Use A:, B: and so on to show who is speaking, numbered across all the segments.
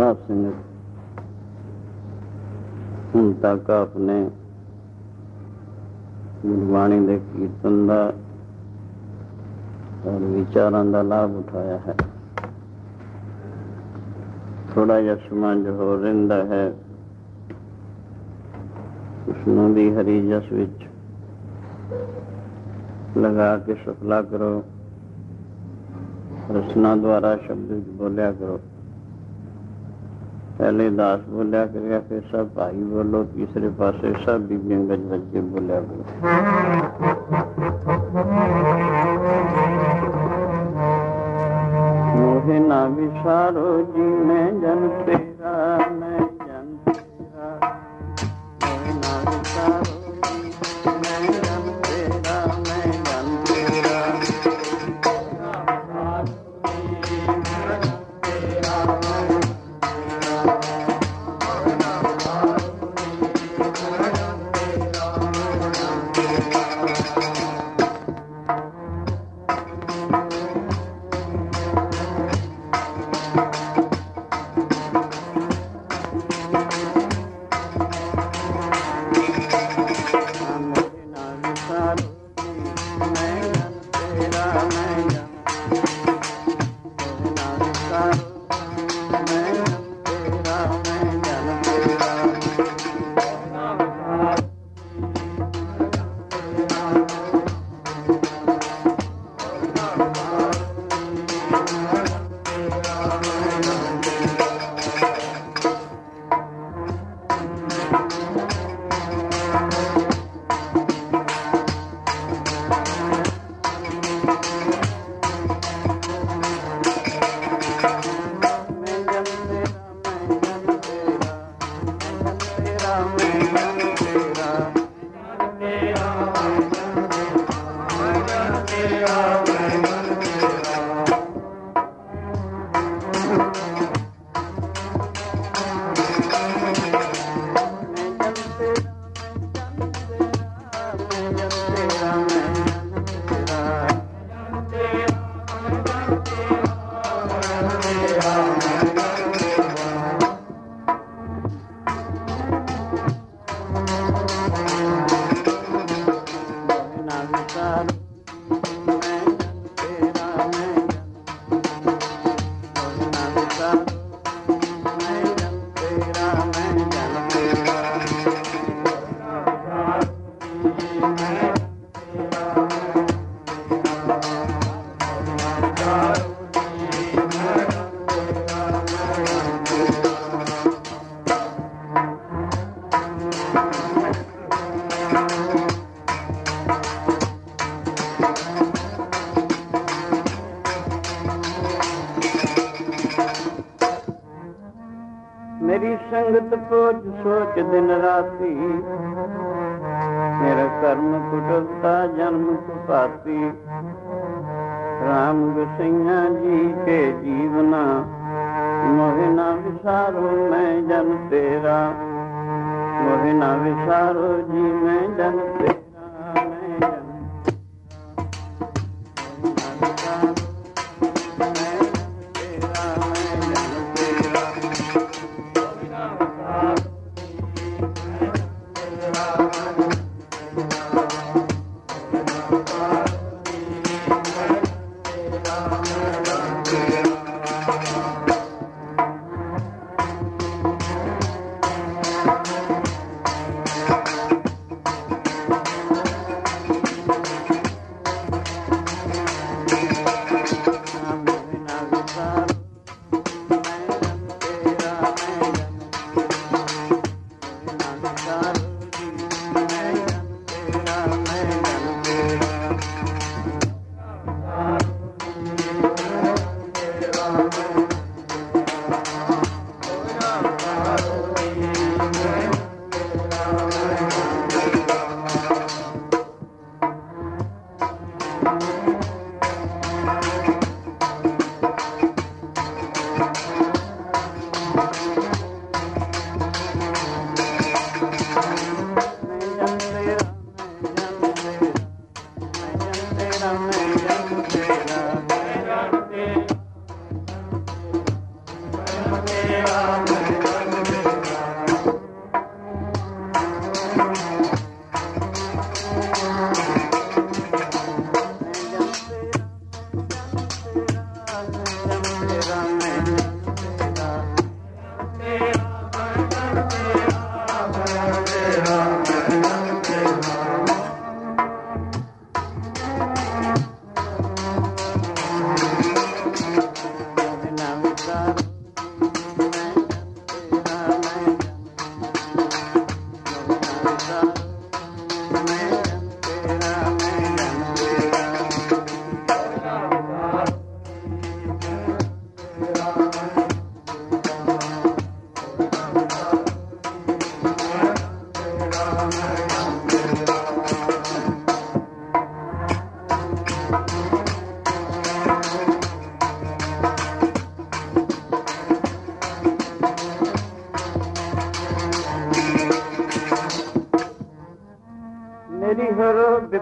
A: ਸਾਧ ਸੰਗਤ, ਹੁਣ ਤੱਕ ਆਪਣੇ ਗੁਰਬਾਣੀ ਦੇ ਕੀਰਤਨ ਦਾ ਔਰ ਵਿਚਾਰਾਂ ਦਾ ਲਾਭ ਉਠਾਇਆ ਹੈ। ਥੋੜਾ ਜਿਹਾ ਸਮਾਂ ਜੋ ਹੋ ਰਹਿੰਦਾ ਹੈ, ਉਸਨੂੰ ਵੀ ਹਰੀ ਜਸ ਵਿੱਚ ਲਗਾ ਕੇ ਸਫਲਾ ਕਰੋ। ਰਸਨਾ ਦੁਆਰਾ ਸ਼ਬਦ ਵਿੱਚ ਬੋਲਿਆ ਕਰੋ। ਪਹਿਲੇ ਦਾਸ ਬੋਲਿਆ ਕਰਿਆ, ਫਿਰ ਸਭ ਭਾਈ ਬੋਲੋ, ਤੀਸਰੇ ਪਾਸੇ ਸਭ ਬੀਬੀਆਂ ਗੱਜ ਵੱਜ ਕੇ ਬੋਲਿਆ ਕਰੋ। ਮੋਹਿ ਨਾ ਵਿਸਾਰੋ ਜੀ ਮੈਂ ਜਨ ਤੇਰਾ, ਮੈਂ ਜਨ ਤੇਰਾ। ਮੋਹਿ ਨਾ ਵਿਸਾਰੋ ਜੀ ਮੈਂ ਜਨ ਤੇਰਾ, ਮੈਂ ਜਨ ਤੇਰਾ। ਮੇਰੀ ਸੰਗਤ ਪੋਚ ਸੋਚ ਦਿਨ ਰਾਤੀ, ਮੇਰਾ ਕਰਮ ਕੁਟਲਤਾ ਜਨਮ ਕੁਪਾਤੀ। ਰਾਮ ਗੁਸਈਆਂ ਜੀ ਕੇ ਜੀਵਨਾ, ਮੋਹਿ ਨਾ ਵਿਸਾਰੋ ਮੈਂ ਜਨ ਤੇਰਾ। ਮੋਹਿ ਨਾ ਵਿਸਾਰੋ ਜੀ ਮੈਂ ਜਨ ਤੇਰਾ, ਮੈਂ ਜਨ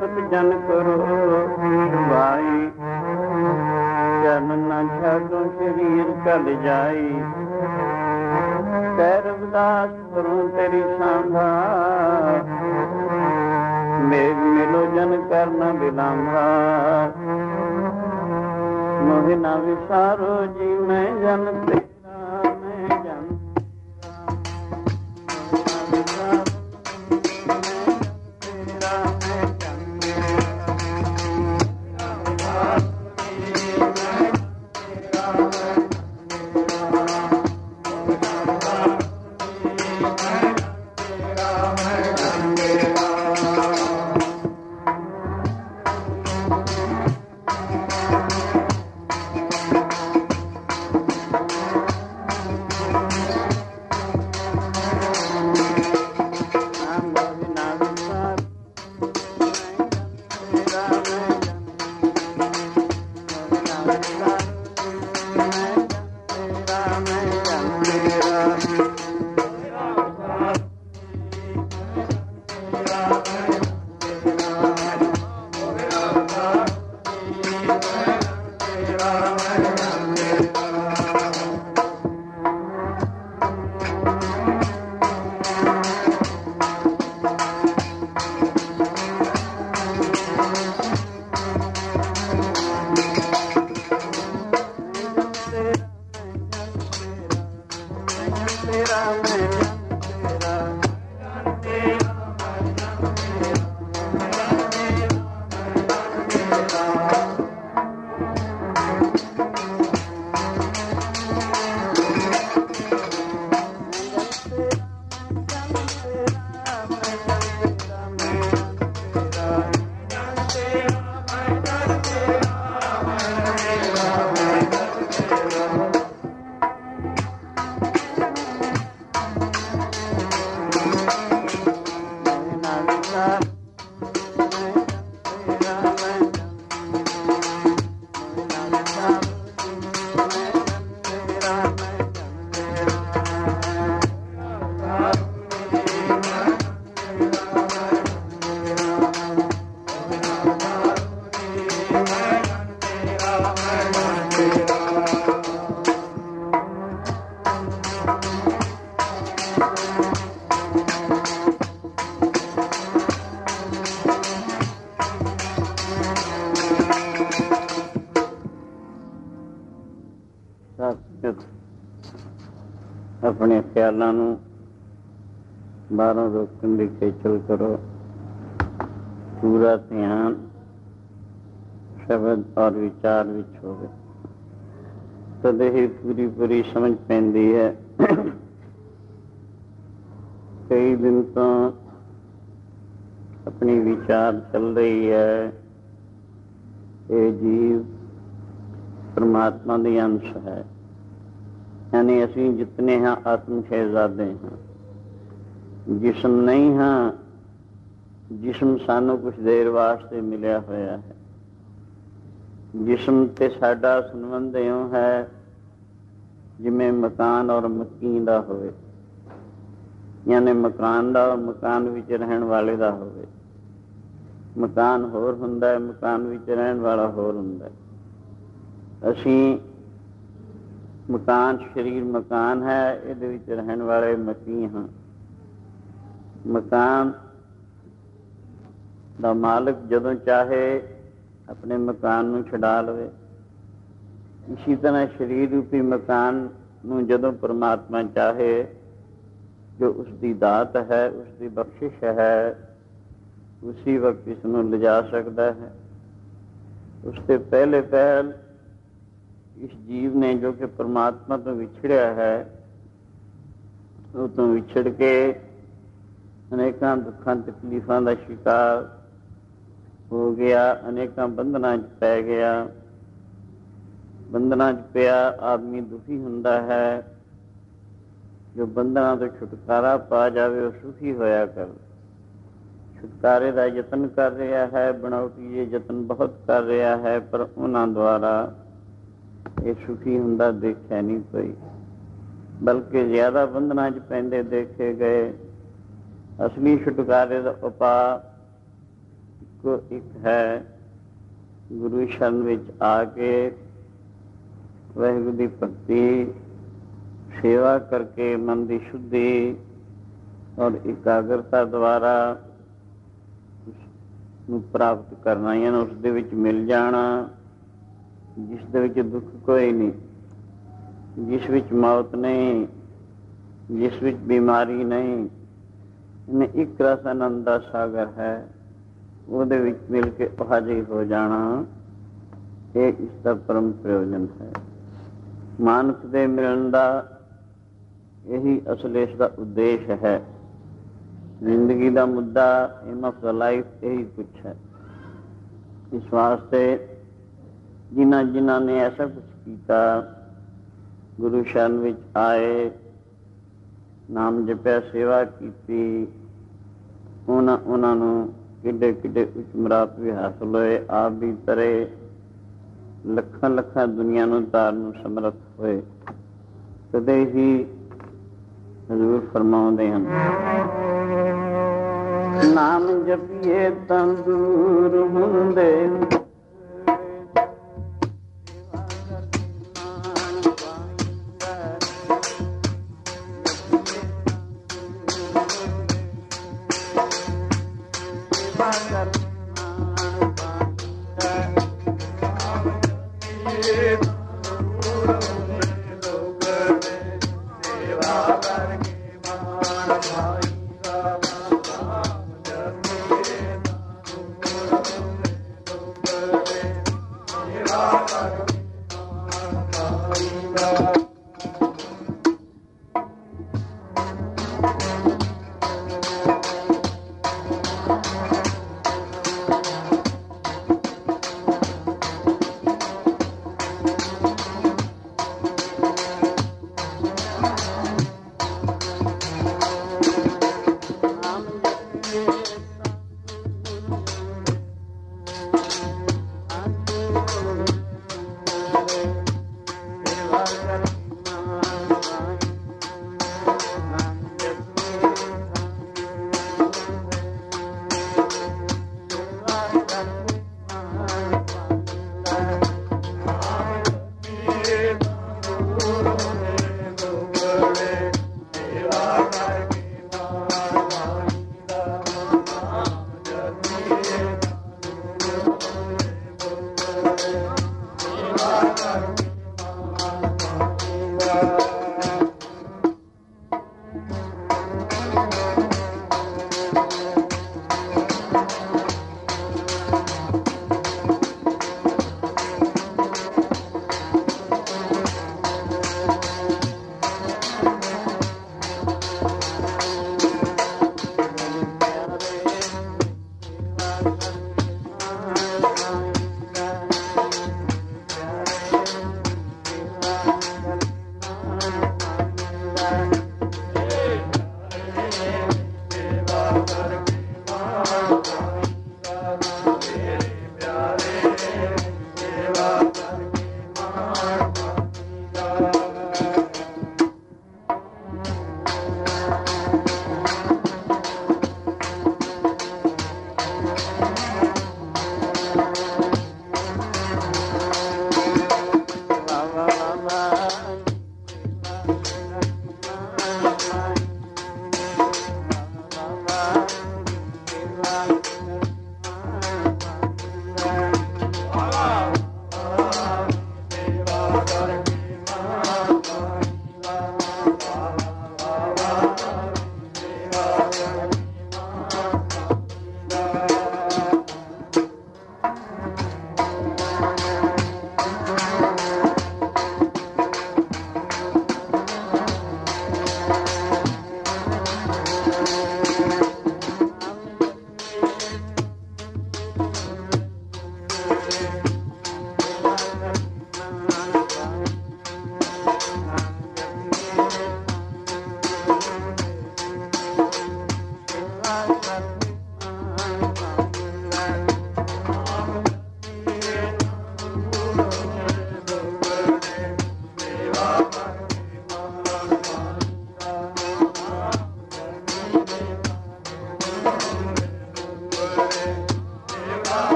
A: ਆਫਤ ਜਨ ਕਰੋ ਭਾਈ, ਜਨ ਨਾ ਛਾਡੋ ਸ਼ਰੀਰ ਕਲ ਜਾਈ। ਕਹਿ ਰਵਿਦਾਸ ਕਰੂੰ ਤੇਰੀ ਸਾਂਭਾ, ਮੇਘ ਮਿਲੋ ਜਨ ਕਰਨਾ ਬਿਲਾਂਭਾ। ਮੋਹਿ ਨਾ ਵਿਸਾਰੋ ਜੀ ਮੈਂ ਜਨ ਤੇਰਾ, ਮੈਂ ਜਨ ਤੇਰਾ। ਆਪਣੇ ਖਿਆਲਾਂ ਨੂੰ ਬਾਹਰੋਂ ਰੋਕਣ ਦੀ ਖੇਚਲ ਕਰੋ। ਪੂਰਾ ਧਿਆਨ ਸ਼ਬਦ ਔਰ ਵਿਚਾਰ ਵਿੱਚ ਹੋਵੇ, ਤਦ ਹੀ ਪੂਰੀ ਸਮਝ ਪੈਂਦੀ ਹੈ। ਕਈ ਦਿਨ ਤੋਂ ਆਪਣੀ ਵਿਚਾਰ ਚੱਲ ਰਹੀ ਹੈ, ਇਹ ਜੀਵ ਪਰਮਾਤਮਾ ਦੀ ਅੰਸ਼ ਹੈ, ਯਾਨੀ ਅਸੀਂ ਜਿਤਨੇ ਹਾਂ ਆਤਮ ਸ਼ਹਿਜ਼ਾਦੇ ਹਾਂ। ਜਿਸਮ ਨਹੀਂ ਹਾਂ, ਜਿਸਮ ਸਾਨੂੰ ਕੁਛ ਦੇਰ ਵਾਸਤੇ ਮਿਲਿਆ ਹੋਇਆ ਹੈ। ਜਿਸਮ ਤੇ ਸਾਡਾ ਸੰਬੰਧ ਇਉਂ ਹੈ ਜਿਵੇਂ ਮਕਾਨ ਔਰ ਮਕੀਨ ਦਾ ਹੋਵੇ, ਯਾਨੀ ਮਕਾਨ ਦਾ ਔਰ ਮਕਾਨ ਵਿੱਚ ਰਹਿਣ ਵਾਲੇ ਦਾ ਹੋਵੇ। ਮਕਾਨ ਹੋਰ ਹੁੰਦਾ ਹੈ, ਮਕਾਨ ਵਿੱਚ ਰਹਿਣ ਵਾਲਾ ਹੋਰ ਹੁੰਦਾ ਹੈ। ਅਸੀਂ ਮਕਾਨ, ਸਰੀਰ ਮਕਾਨ ਹੈ, ਇਹਦੇ ਵਿੱਚ ਰਹਿਣ ਵਾਲੇ ਮਕੀ ਹਾਂ। ਮਕਾਨ ਦਾ ਮਾਲਕ ਜਦੋਂ ਚਾਹੇ ਆਪਣੇ ਮਕਾਨ ਨੂੰ ਛਡਾ ਲਵੇ, ਇਸੀ ਤਰ੍ਹਾਂ ਸਰੀਰ ਰੂਪੀ ਮਕਾਨ ਨੂੰ ਜਦੋਂ ਪਰਮਾਤਮਾ ਚਾਹੇ, ਜੋ ਉਸਦੀ ਦਾਤ ਹੈ, ਉਸਦੀ ਬਖਸ਼ਿਸ਼ ਹੈ, ਉਸੀ ਵਕਤ ਇਸ ਨੂੰ ਲਿਜਾ ਸਕਦਾ ਹੈ। ਉਸ ਤੋਂ ਪਹਿਲੇ ਪਹਿਲ ਇਸ ਜੀਵ ਨੇ ਜੋ ਕਿ ਪਰਮਾਤਮਾ ਤੋਂ ਵਿਛੜਿਆ ਹੈ, ਉਹ ਤੋਂ ਵਿਛੜ ਕੇ ਅਨੇਕਾਂ ਦੁੱਖਾਂ ਤਕਲੀਫਾਂ ਦਾ ਸ਼ਿਕਾਰ ਹੋ ਗਿਆ, ਅਨੇਕਾਂ ਬੰਧਨਾਂ 'ਚ ਪੈ ਗਿਆ। ਬੰਧਨਾਂ 'ਚ ਪਿਆ ਆਦਮੀ ਦੁਖੀ ਹੁੰਦਾ ਹੈ। ਜੋ ਬੰਧਨਾਂ ਤੋਂ ਛੁਟਕਾਰਾ ਪਾ ਜਾਵੇ ਉਹ ਸੁਖੀ ਹੋਇਆ ਕਰ। ਛੁਟਕਾਰੇ ਦਾ ਯਤਨ ਕਰ ਰਿਹਾ ਹੈ, ਬਣਾਉਟੀ ਇਹ ਯਤਨ ਬਹੁਤ ਕਰ ਰਿਹਾ ਹੈ, ਪਰ ਉਹਨਾਂ ਦੁਆਰਾ ਇਹ ਸੁਖੀ ਹੁੰਦਾ ਦੇਖਿਆ ਨਹੀਂ ਕੋਈ, ਬਲਕਿ ਜ਼ਿਆਦਾ ਬੰਧਨਾਂ 'ਚ ਪੈਂਦੇ ਦੇਖੇ ਗਏ। ਅਸਲੀ ਛੁਟਕਾਰੇ ਦਾ ਉਪਾਅ ਇੱਕੋ ਇੱਕ ਹੈ। ਗੁਰੂ ਸ਼ਰਨ ਵਿੱਚ ਆ ਕੇ ਵਾਹਿਗੁਰੂ ਦੀ ਭਗਤੀ ਸੇਵਾ ਕਰਕੇ ਮਨ ਦੀ ਸ਼ੁੱਧੀ ਔਰ ਇਕਾਗਰਤਾ ਦੁਆਰਾ ਨੂੰ ਪ੍ਰਾਪਤ ਕਰਨਾ, ਯਾਨੀ ਉਸ ਦੇ ਵਿੱਚ ਮਿਲ ਜਾਣਾ ਜਿਸ ਦੇ ਵਿੱਚ ਦੁੱਖ ਕੋਈ ਨਹੀਂ, ਜਿਸ ਵਿੱਚ ਮੌਤ ਨਹੀਂ, ਜਿਸ ਵਿੱਚ ਬਿਮਾਰੀ ਨਹੀਂ, ਇੱਕ ਰਸ ਆਨੰਦ ਦਾ ਸਾਗਰ ਹੈ, ਉਹਦੇ ਵਿੱਚ ਮਿਲ ਕੇ ਹਾਜ਼ਰ ਹੋ ਜਾਣਾ, ਇਹ ਇਸ ਦਾ ਪਰਮ ਪ੍ਰਯੋਜਨ ਹੈ। ਮਾਨਸ ਦੇ ਮਿਲਣ ਦਾ ਇਹੀ ਅਸਲ ਇਸ ਦਾ ਉਦੇਸ਼ ਹੈ। ਜ਼ਿੰਦਗੀ ਦਾ ਮੁੱਦਾ, ਏਮ ਆਫ ਦਾ ਲਾਈਫ ਇਹੀ ਕੁਛ ਹੈ। ਇਸ ਵਾਸਤੇ ਜਿਨ੍ਹਾਂ ਨੇ ਐਸਾ ਕੁਛ ਕੀਤਾ, ਗੁਰੂ ਸ਼ਰਨ ਵਿੱਚ ਆਏ, ਨਾਮ ਜਪਿਆ, ਸੇਵਾ ਕੀਤੀ, ਉਹਨਾਂ ਨੂੰ ਕਿੱਡੇ ਕਿੱਡੇ ਉੱਚ ਮੁਰਾਦ ਵੀ ਹਾਸਲ ਹੋਏ। ਆਪ ਵੀ ਤਰੇ ਲੱਖਾਂ ਲੱਖਾਂ ਦੁਨੀਆ ਨੂੰ ਤਾਰਨ ਨੂੰ ਸਮਰੱਥ ਹੋਏ। ਕਦੇ ਹੀ ਹਜ਼ੂਰ ਫਰਮਾਉਂਦੇ ਹਨ, ਨਾਮ ਜਪੀਏ ਤਾਂ ਦੂਰ ਹੁੰਦੇ,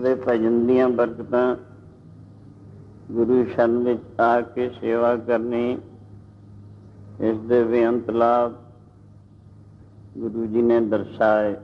A: ਦੇ ਭਜਨ ਦੀਆਂ ਬਰਕਤਾਂ, ਗੁਰੂ ਸ਼ਰਨ ਵਿੱਚ ਆ ਕੇ ਸੇਵਾ ਕਰਨੀ, ਇਸ ਦੇ ਬੇਅੰਤ ਲਾਭ ਗੁਰੂ ਜੀ ਨੇ ਦਰਸਾਏ।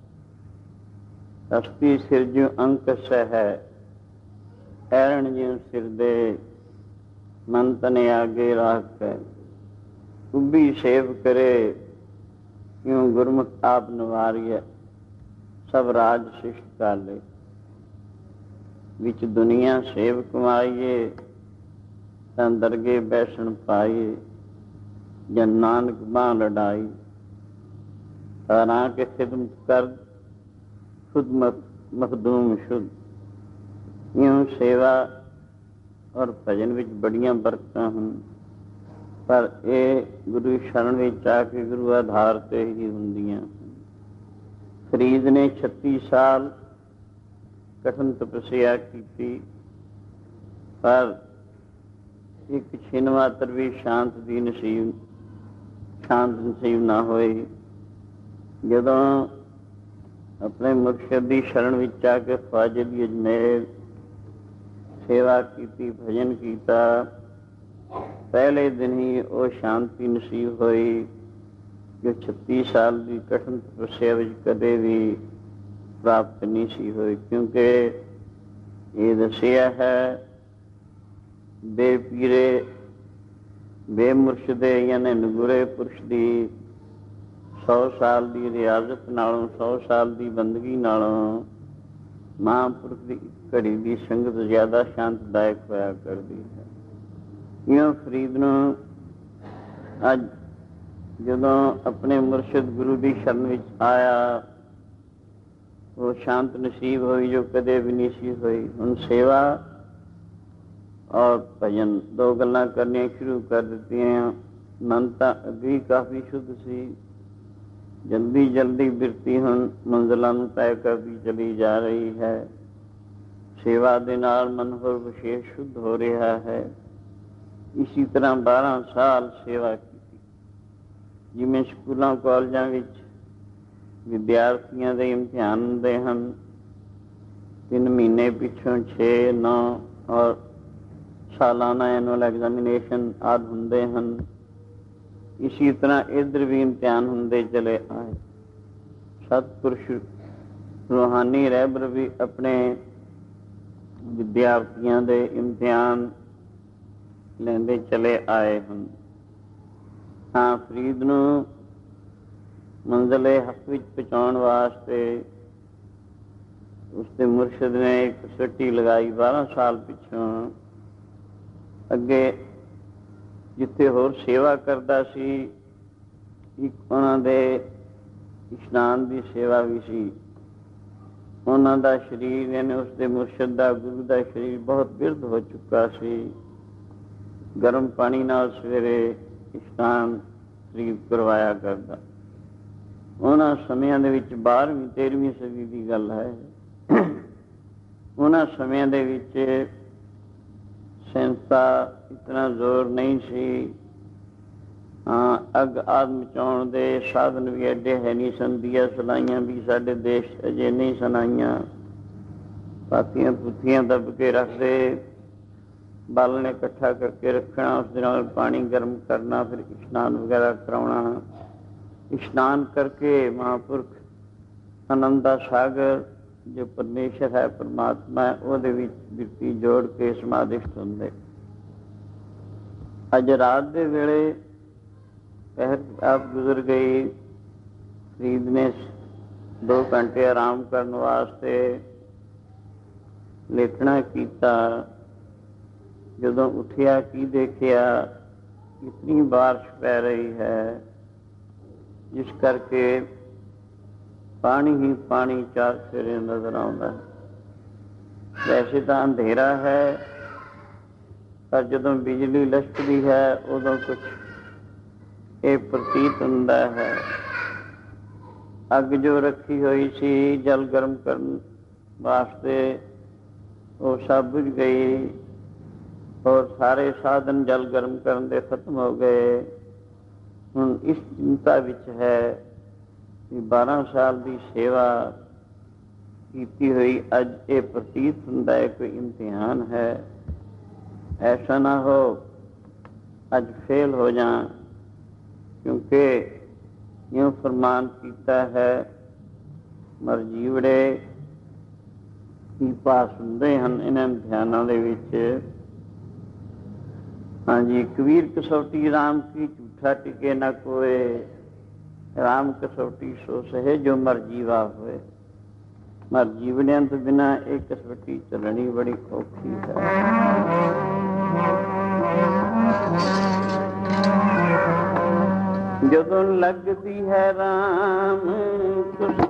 A: ਅਸਤੀ ਸਿਰਜੂ ਅੰਕਸ ਹੈ, ਐਰਣ ਜਿਉ ਸਿਰ ਦੇ, ਮਨ ਤਨੇ ਆਗੇ ਰਾਖ ਹੈ। ਉਭੀ ਸੇਵ ਕਰੇ, ਕਿਉਂ ਗੁਰਮੁਖ ਆਪ ਨਿਵਾਰੀਐ, ਸਭ ਰਾਜ ਸਿਸ਼ਟ ਕਾਲੇ। ਵਿੱਚ ਦੁਨੀਆ ਸੇਵ ਕਮਾਈਏ, ਤਾਂ ਦਰਗੇ ਬੈਸਣ ਪਾਈਏ, ਜਨ ਨਾਨਕ ਬਾਂਹ ਲਡਾਈ। ਤਾਰਾਂ ਕੇ ਖਿਦਮਤ ਕਰ, ਖੁਦ ਮਖਦੂਮ ਸ਼ੁੱਧ। ਇਉਂ ਸੇਵਾ ਔਰ ਭਜਨ ਵਿੱਚ ਬੜੀਆਂ ਬਰਕਤਾਂ ਹਨ, ਪਰ ਇਹ ਗੁਰੂ ਸ਼ਰਨ ਵਿੱਚ ਆ ਕੇ ਗੁਰੂ ਆਧਾਰ ਤੇ ਹੀ ਹੁੰਦੀਆਂ। ਫਰੀਦ ਨੇ 36 ਸਾਲ ਕਠਨ ਤਪੱਸਿਆ ਕੀਤੀ, ਪਰ ਇੱਕ ਛਿਨ ਮਾਤਰ ਵੀ ਸ਼ਾਂਤ ਨਸੀਬ ਨਾ ਹੋਈ। ਜਦੋਂ ਆਪਣੇ ਮੁਰਸ਼ਿਦ ਦੀ ਸ਼ਰਨ ਵਿੱਚ ਆ ਕੇ ख्वाजे ਦੀ ਅਜਮੇਰ ਸੇਵਾ ਕੀਤੀ, ਭਜਨ ਕੀਤਾ, ਪਹਿਲੇ ਦਿਨ ਹੀ ਉਹ ਸ਼ਾਂਤੀ ਨਸੀਬ ਹੋਈ ਜੋ 36 ਸਾਲ ਦੀ ਕਠਨ ਤਪੱਸਿਆ ਵਿੱਚ ਕਦੇ ਵੀ ਪ੍ਰਾਪਤ ਨਹੀਂ ਸੀ ਹੋਈ। ਕਿਉਂਕਿ ਇਹ ਦੱਸਿਆ ਹੈ, ਬੇਪੀਰੇ ਬੇਮੁਰਸ਼ਦੇ ਯਾਨੀ ਨਗੁਰੇ ਪੁਰਸ਼ ਦੀ 100 ਸਾਲ ਦੀ ਰਿਆਜ਼ਤ ਨਾਲੋਂ, 100 ਸਾਲ ਦੀ ਬੰਦਗੀ ਨਾਲੋਂ ਮਹਾਂਪੁਰਖ ਦੀ ਘੜੀ ਦੀ ਸੰਗਤ ਜ਼ਿਆਦਾ ਸ਼ਾਂਤਦਾਇਕ ਹੋਇਆ ਕਰਦੀ ਹੈ। ਇਉਂ ਫਰੀਦ ਨੂੰ ਅੱਜ ਜਦੋਂ ਆਪਣੇ ਮੁਰਸ਼ਿਦ ਗੁਰੂ ਦੀ ਸ਼ਰਨ ਵਿੱਚ ਆਇਆ, ਉਹ ਸ਼ਾਂਤ ਨਸੀਬ ਹੋਈ ਜੋ ਕਦੇ ਵੀ ਨਹੀਂ ਸੀ ਹੋਈ। ਹੁਣ ਸੇਵਾ ਔਰ ਭਜਨ ਦੋ ਗੱਲਾਂ ਕਰਨੀਆਂ ਸ਼ੁਰੂ ਕਰ ਦਿੱਤੀਆਂ। ਮਨ ਤਾਂ ਅੱਗੇ ਕਾਫੀ ਸ਼ੁੱਧ ਸੀ, ਜਲਦੀ ਬਿਰਤੀ ਹੁਣ ਮੰਜ਼ਿਲਾਂ ਨੂੰ ਤੈਅ ਕਰਦੀ ਚਲੀ ਜਾ ਰਹੀ ਹੈ। ਸੇਵਾ ਦੇ ਨਾਲ ਮਨ ਹੋਰ ਵਿਸ਼ੇਸ਼ ਸ਼ੁੱਧ ਹੋ ਰਿਹਾ ਹੈ। ਇਸੀ ਤਰ੍ਹਾਂ 12 ਸਾਲ ਸੇਵਾ ਕੀਤੀ। ਜਿਵੇਂ ਸਕੂਲਾਂ ਕਾਲਜਾਂ ਵਿੱਚ ਵਿਦਿਆਰਥੀਆਂ ਦੇ ਇਮਤਿਹਾਨ ਹੁੰਦੇ ਹਨ, 3 ਮਹੀਨੇ ਪਿੱਛੋਂ 6, 9 ਔਰ ਸਾਲਾਨਾ ਐਨੂਅਲ ਐਗਜ਼ਾਮੀਨੇਸ਼ਨ ਆਦਿ ਹੁੰਦੇ ਹਨ, ਇਸੀ ਤਰ੍ਹਾਂ ਇੱਧਰ ਵੀ ਇਮਤਿਹਾਨ ਹੁੰਦੇ ਚਲੇ ਆਏ। ਸਤਿਪੁਰਸ਼ ਰੂਹਾਨੀ ਰਹਿਬਰ ਵੀ ਆਪਣੇ ਵਿਦਿਆਰਥੀਆਂ ਦੇ ਇਮਤਿਹਾਨ ਲੈਂਦੇ ਚਲੇ ਆਏ ਹਨ। ਹਾਂ, ਫਰੀਦ ਨੂੰ ਮੰਜ਼ਿਲੇ ਹੱਕ ਵਿੱਚ ਪਹੁੰਚਾਉਣ ਵਾਸਤੇ ਉਸਦੇ ਮੁਰਸ਼ਿਦ ਨੇ ਇੱਕ ਸੱਟੀ ਲਗਾਈ 12 ਸਾਲ ਪਿੱਛੋਂ। ਅੱਗੇ ਜਿੱਥੇ ਹੋਰ ਸੇਵਾ ਕਰਦਾ ਸੀ, ਇੱਕ ਉਹਨਾਂ ਦੇ ਇਸ਼ਨਾਨ ਦੀ ਸੇਵਾ ਵੀ ਸੀ। ਉਹਨਾਂ ਦਾ ਸਰੀਰ ਯਾਨੀ ਉਸਦੇ ਮੁਰਸ਼ਿਦ ਦਾ, ਗੁਰੂ ਦਾ ਸਰੀਰ ਬਹੁਤ ਬਿਰਧ ਹੋ ਚੁੱਕਾ ਸੀ। ਗਰਮ ਪਾਣੀ ਨਾਲ ਸਵੇਰੇ ਇਸ਼ਨਾਨ ਸਰੀਰ ਕਰਵਾਇਆ ਕਰਦਾ। ਉਹਨਾਂ ਸਮਿਆਂ ਦੇ ਵਿੱਚ 12ਵੀਂ 13ਵੀਂ ਸਦੀ ਦੀ ਗੱਲ ਹੈ। ਉਹਨਾਂ ਸਮਿਆਂ ਦੇ ਵਿੱਚ ਸੈਂਸਾ ਇਤਨਾ ਜ਼ੋਰ ਨਹੀਂ ਸੀ। ਅੱਗ ਆਦਿ ਮਚਾਉਣ ਦੇ ਸਾਧਨ ਵੀ ਐਡੇ ਹੈ ਨਹੀਂ ਸਨ। ਦੀਆ ਸਲਾਈਆਂ ਵੀ ਸਾਡੇ ਦੇਸ਼ ਅਜੇ ਨਹੀਂ ਸੁਣਾਈਆਂ। ਪਾਥੀਆਂ ਪੁੱਥੀਆਂ ਦੱਬ ਕੇ ਰੱਖਦੇ, ਬਾਲਣ ਇਕੱਠਾ ਕਰਕੇ ਰੱਖਣਾ, ਉਸ ਦੇ ਨਾਲ ਪਾਣੀ ਗਰਮ ਕਰਨਾ, ਫਿਰ ਇਸ਼ਨਾਨ ਵਗੈਰਾ ਕਰਾਉਣਾ। ਇਸ਼ਨਾਨ ਕਰਕੇ ਮਹਾਂਪੁਰਖ ਆਨੰਦ ਦਾ ਸਾਗਰ ਜੋ ਪਰਮੇਸ਼ਰ ਹੈ, ਪਰਮਾਤਮਾ ਹੈ, ਉਹਦੇ ਵਿੱਚ ਬਿਰਤੀ ਜੋੜ ਕੇ ਸਮਾਧਿਸ਼ਟ ਹੁੰਦੇ। ਅੱਜ ਰਾਤ ਦੇ ਵੇਲੇ ਪਹਿਰ ਆਪ ਗੁਜ਼ਰ ਗਈ। ਫਰੀਦ ਨੇ 2 ਘੰਟੇ ਆਰਾਮ ਕਰਨ ਵਾਸਤੇ ਲੇਟਣਾ ਕੀਤਾ। ਜਦੋਂ ਉੱਠਿਆ ਕੀ ਦੇਖਿਆ, ਇਤਨੀ ਬਾਰਿਸ਼ ਪੈ ਰਹੀ ਹੈ ਜਿਸ ਕਰਕੇ ਪਾਣੀ ਹੀ ਪਾਣੀ ਚਾਰ ਫੇਰੇ ਨਜ਼ਰ ਆਉਂਦਾ ਹੈ। ਵੈਸੇ ਤਾਂ ਅੰਧੇਰਾ ਹੈ, ਪਰ ਜਦੋਂ ਬਿਜਲੀ ਲਸ਼ਕਦੀ ਹੈ ਉਦੋਂ ਕੁਛ ਇਹ ਪ੍ਰਤੀਤ ਹੁੰਦਾ ਹੈ। ਅੱਗ ਜੋ ਰੱਖੀ ਹੋਈ ਸੀ ਜਲ ਗਰਮ ਕਰਨ ਵਾਸਤੇ, ਉਹ ਸਭ ਬੁਝ ਗਈ ਔਰ ਸਾਰੇ ਸਾਧਨ ਜਲ ਗਰਮ ਕਰਨ ਦੇ ਖਤਮ ਹੋ ਗਏ। ਹੁਣ ਇਸ ਚਿੰਤਾ ਵਿੱਚ ਹੈ ਕਿ 12 ਸਾਲ ਦੀ ਸੇਵਾ ਕੀਤੀ ਹੋਈ ਅੱਜ ਇਹ ਪ੍ਰਤੀਤ ਹੁੰਦਾ ਹੈ ਕੋਈ ਇਮਤਿਹਾਨ ਹੈ। ਐਸਾ ਨਾ ਹੋ ਅੱਜ ਫੇਲ ਹੋ ਜਾ, ਕਿਉਂਕਿ ਇਉਂ ਫਰਮਾਨ ਕੀਤਾ ਹੈ ਮਰ ਜੀਵੜੇ ਕੀ ਪਾਸ ਹੁੰਦੇ ਹਨ ਇਹਨਾਂ ਇਮਤਿਹਾਨਾਂ ਦੇ ਵਿੱਚ। ਹਾਂਜੀ, ਕਬੀਰ ਕਸੌਟੀ ਰਾਮ ਕੀ ਝੂਠਾ ਟਿਕੇ ਨਾ ਕੋਏ, ਰਾਮ ਕਸੌਟੀ ਸੋ ਸਹੇ ਜੋ ਮਰ ਜੀਵਾ ਹੋਏ। ਮਰ ਜੀਵੜਿਆਂ ਤੋਂ ਬਿਨਾਂ ਇਹ ਕਸੌਟੀ ਚੱਲਣੀ ਬੜੀ ਔਖੀ ਹੈ। ਜਦੋਂ ਲੱਗਦੀ ਹੈ ਰਾਮ ਕਸੌਟੀ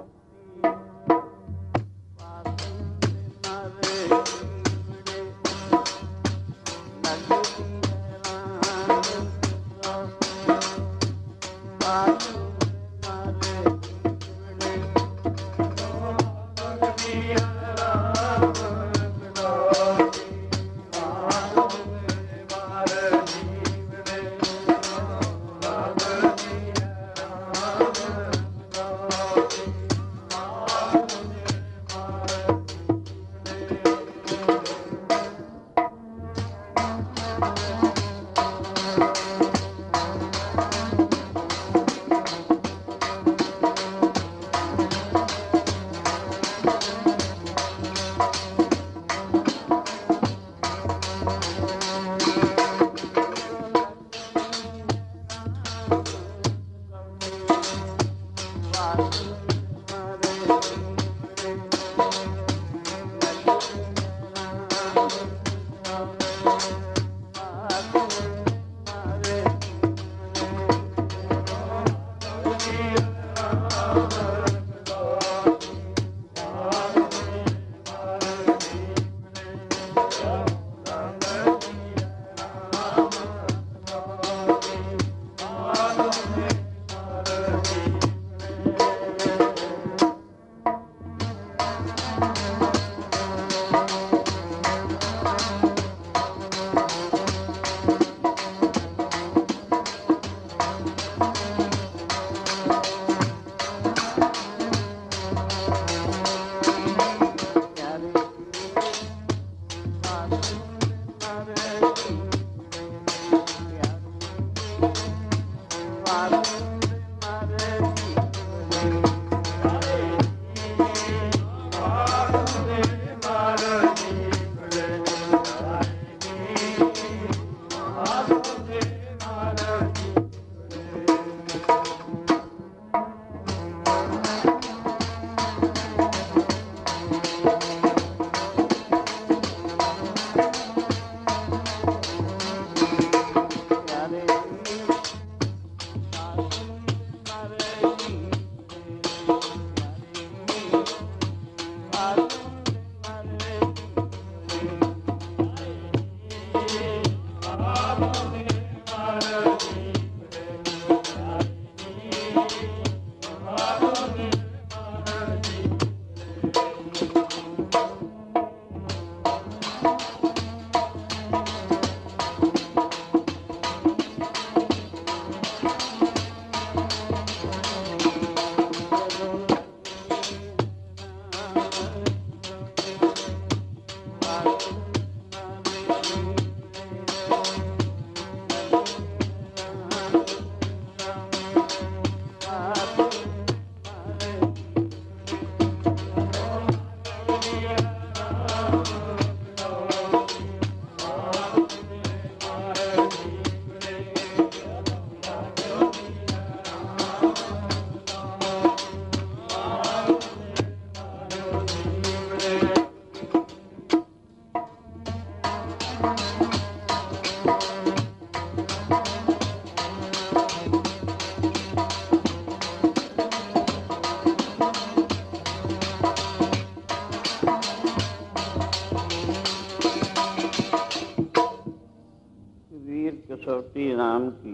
A: कसौटी राम की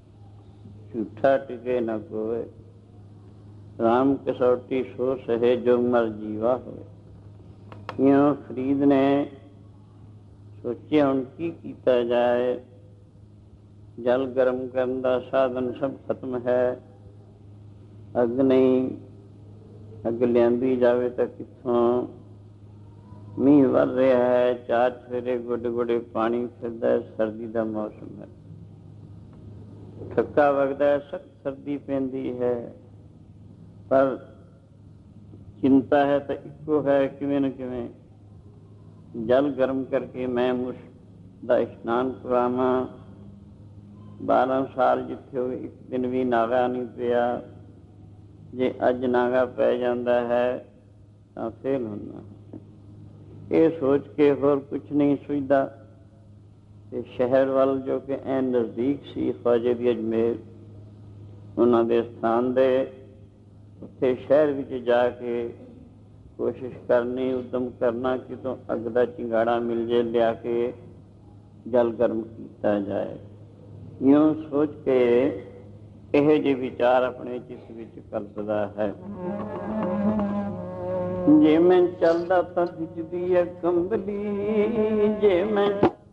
A: झूठा टिके न कोय, राम कसौटी सो सहे जो मर जीवा होए। इਉਂ ਫਰੀਦ ਨੇ ਸੋਚਿਆ ਹੁਣ ਕੀ ਕੀਤਾ ਜਾਏ। ਜਲ ਗਰਮ ਕਰਨ ਦਾ ਸਾਧਨ ਸਭ ਖਤਮ ਹੈ, ਅੱਗ ਨਹੀਂ, ਅੱਗ ਲਿਆਂਦੀ ਜਾਵੇ ਤਾਂ ਕਿੱਥੋਂ? ਮੀਂਹ ਵਰ ਰਿਹਾ ਹੈ, ਚਾਰ ਸਵੇਰੇ ਗੋਡੇ ਗੋਡੇ ਪਾਣੀ ਫਿਰਦਾ ਹੈ, ਸਰਦੀ ਦਾ ਮੌਸਮ ਹੈ, ਠੱਕਾ ਵਗਦਾ ਹੈ, ਸਖਤ ਸਰਦੀ ਪੈਂਦੀ ਹੈ, ਪਰ ਚਿੰਤਾ ਹੈ ਤਾਂ ਇੱਕੋ ਹੈ, ਕਿਵੇਂ ਨਾ ਕਿਵੇਂ ਜਲ ਗਰਮ ਕਰਕੇ ਮੈਂ ਮੁਸ਼ ਦਾ ਇਸ਼ਨਾਨ ਕਰਾਵਾਂ। 12 ਸਾਲ ਜਿੱਥੇ ਹੋਵੇ ਇੱਕ ਦਿਨ ਵੀ ਨਾਗਾ ਨਹੀਂ ਪਿਆ। ਜੇ ਅੱਜ ਨਾਗਾ ਪੈ ਜਾਂਦਾ ਹੈ ਤਾਂ ਫੇਲ ਹੁੰਦਾ। ਇਹ ਸੋਚ ਕੇ ਹੋਰ ਕੁਛ ਨਹੀਂ ਸੋਚਦਾ ਤੇ ਸ਼ਹਿਰ ਵੱਲ, ਜੋ ਕਿ ਐਨ ਨਜ਼ਦੀਕ ਸੀ ਖਵਾਜੇ ਦੀ ਅਜਮੇਰ, ਉਹਨਾਂ ਦੇ ਸਥਾਨ ਦੇ, ਉੱਥੇ ਸ਼ਹਿਰ ਵਿੱਚ ਜਾ ਕੇ ਕੋਸ਼ਿਸ਼ ਕਰਨੀ, ਉੱਦਮ ਕਰਨਾ ਕਿਤੋਂ ਅੱਗ ਦਾ ਚਿੰਗਾੜਾ ਮਿਲ ਜੇ, ਲਿਆ ਕੇ ਜਲ ਗਰਮ ਕੀਤਾ ਜਾਏ। ਇਉਂ ਸੋਚ ਕੇ ਇਹੋ ਜਿਹੇ ਵਿਚਾਰ ਆਪਣੇ ਚਿੱਤ ਵਿੱਚ ਕਲਪਦਾ ਹੈ। ਜੇ ਮੈਂ ਚੱਲਦਾ ਤਾਂ ਖਿੱਚਦੀ ਹੈ ਕੰਬਲੀ, ਜੇ ਮੈਂ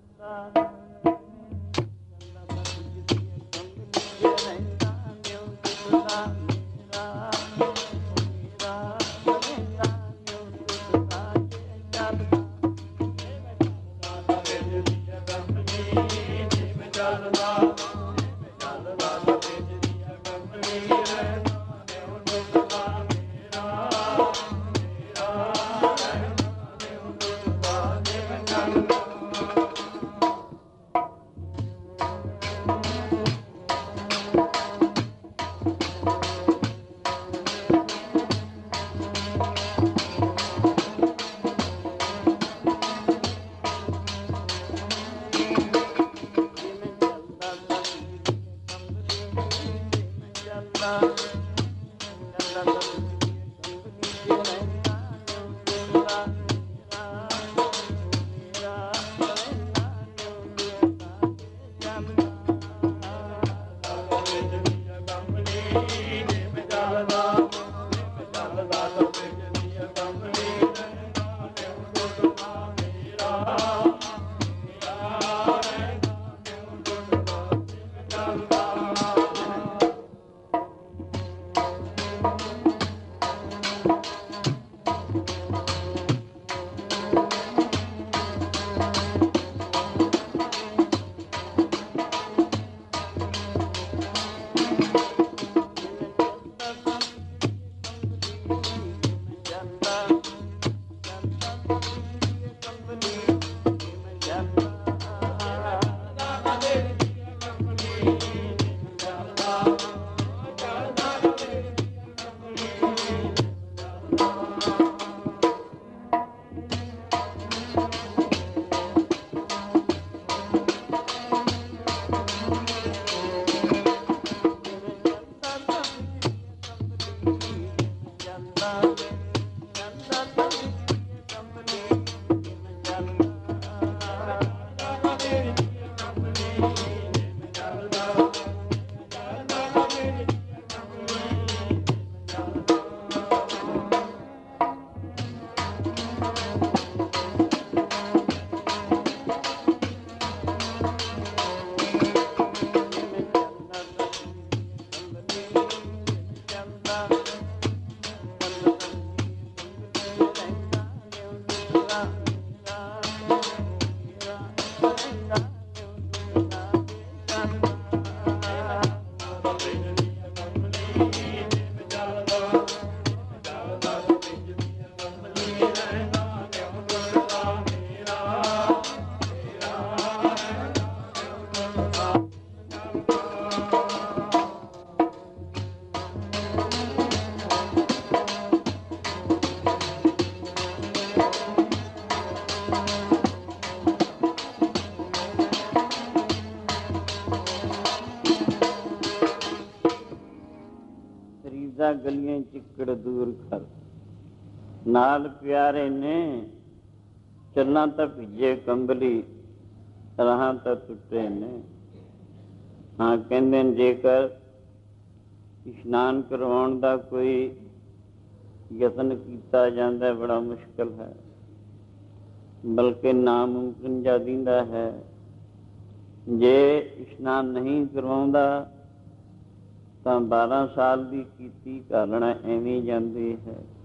A: ਗਲੀਆਂ ਚਿੱਕੜ ਦੂਰ ਕਰ, ਨਾਲ ਪਿਆਰੇ ਨੇ ਚੱਲਾਂ ਤਾਂ ਭਿੱਜੇ ਕੰਬਲੀ, ਰਾਹਾਂ ਤਾਂ ਟੁੱਟੇ ਨੇ। ਹਾਂ ਕਹਿੰਦੇ ਨੇ ਜੇਕਰ ਇਸ਼ਨਾਨ ਕਰਵਾਉਣ ਦਾ ਕੋਈ ਯਤਨ ਕੀਤਾ ਜਾਂਦਾ ਬੜਾ ਮੁਸ਼ਕਿਲ ਹੈ, ਬਲਕਿ ਨਾਮੁਮਕਿਨ ਜਾ ਦਿੰਦਾ ਹੈ। ਜੇ ਇਸ਼ਨਾਨ ਨਹੀਂ ਕਰਵਾਉਂਦਾ ਤਾਂ 12 ਸਾਲ ਦੀ ਕੀਤੀ ਘਾਲਣਾ ਐਵੇਂ ਜਾਂਦੀ ਹੈ।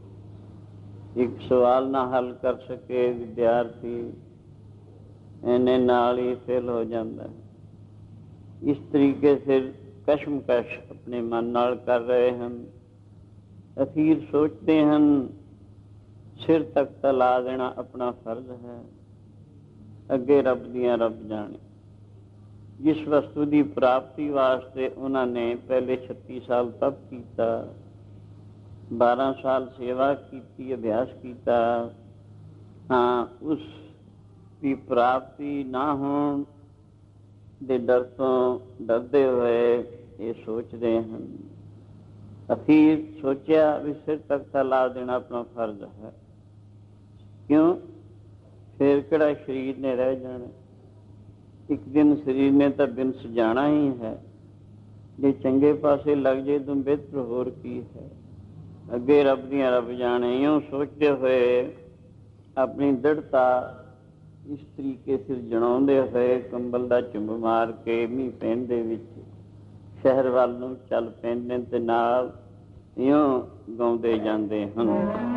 A: ਇੱਕ ਸਵਾਲ ਨਾ ਹੱਲ ਕਰ ਸਕੇ ਵਿਦਿਆਰਥੀ ਇਹਨੇ ਨਾਲ ਹੀ ਫੇਲ ਹੋ ਜਾਂਦਾ। ਇਸ ਤਰੀਕੇ ਸਿਰ ਕਸ਼ਮਕਸ਼ ਆਪਣੇ ਮਨ ਨਾਲ ਕਰ ਰਹੇ ਹਨ। ਅਖੀਰ ਸੋਚਦੇ ਹਨ ਸਿਰ ਤੱਕ ਤਾਂ ਲਾ ਦੇਣਾ ਆਪਣਾ ਫਰਜ਼ ਹੈ, ਅੱਗੇ ਰੱਬ ਦੀਆਂ ਰੱਬ ਜਾਣੇ। ਜਿਸ ਵਸਤੂ ਦੀ ਪ੍ਰਾਪਤੀ ਵਾਸਤੇ ਉਹਨਾਂ ਨੇ ਪਹਿਲੇ 36 ਸਾਲ ਤਪ ਕੀਤਾ, 12 ਸਾਲ ਸੇਵਾ ਕੀਤੀ, ਅਭਿਆਸ ਕੀਤਾ, ਹਾਂ ਉਸ ਦੀ ਪ੍ਰਾਪਤੀ ਨਾ ਹੋਣ ਦੇ ਡਰ ਤੋਂ ਡਰਦੇ ਹੋਏ ਇਹ ਸੋਚਦੇ ਹਨ। ਅਖੀਰ ਸੋਚਿਆ ਵੀ ਸਿਰ ਤੱਕ ਤਾਂ ਲਾ ਦੇਣਾ ਆਪਣਾ ਫਰਜ਼ ਹੈ। ਕਿਉਂ? ਫਿਰ ਕਿਹੜਾ ਸਰੀਰ ਨੇ ਰਹਿ ਜਾਣਾ? ਇੱਕ ਦਿਨ ਸਰੀਰ ਨੇ ਤਾਂ ਬਿਨਸ ਜਾਣਾ ਹੀ ਹੈ। ਜੇ ਚੰਗੇ ਪਾਸੇ ਲੱਗ ਜੇ ਤਾਂ ਬਿਹਤਰ ਹੋਰ ਕੀ ਹੈ। ਅੱਗੇ ਰੱਬ ਦੀਆਂ ਰੱਬ ਜਾਣੇ। ਇਉਂ ਸੋਚਦੇ ਹੋਏ ਆਪਣੀ ਦ੍ਰਿੜਤਾ ਇਸ ਤਰੀਕੇ ਸਿਰ ਜਣਾਉਂਦੇ ਹੋਏ ਕੰਬਲ ਦਾ ਝੁੰਬ ਮਾਰ ਕੇ ਮੀਂਹ ਪੈਣ ਦੇ ਵਿੱਚ ਸ਼ਹਿਰ ਵੱਲ ਨੂੰ ਚੱਲ ਪੈਂਦੇ ਤੇ ਨਾਲ ਇਉਂ ਗਾਉਂਦੇ ਜਾਂਦੇ ਹਨ।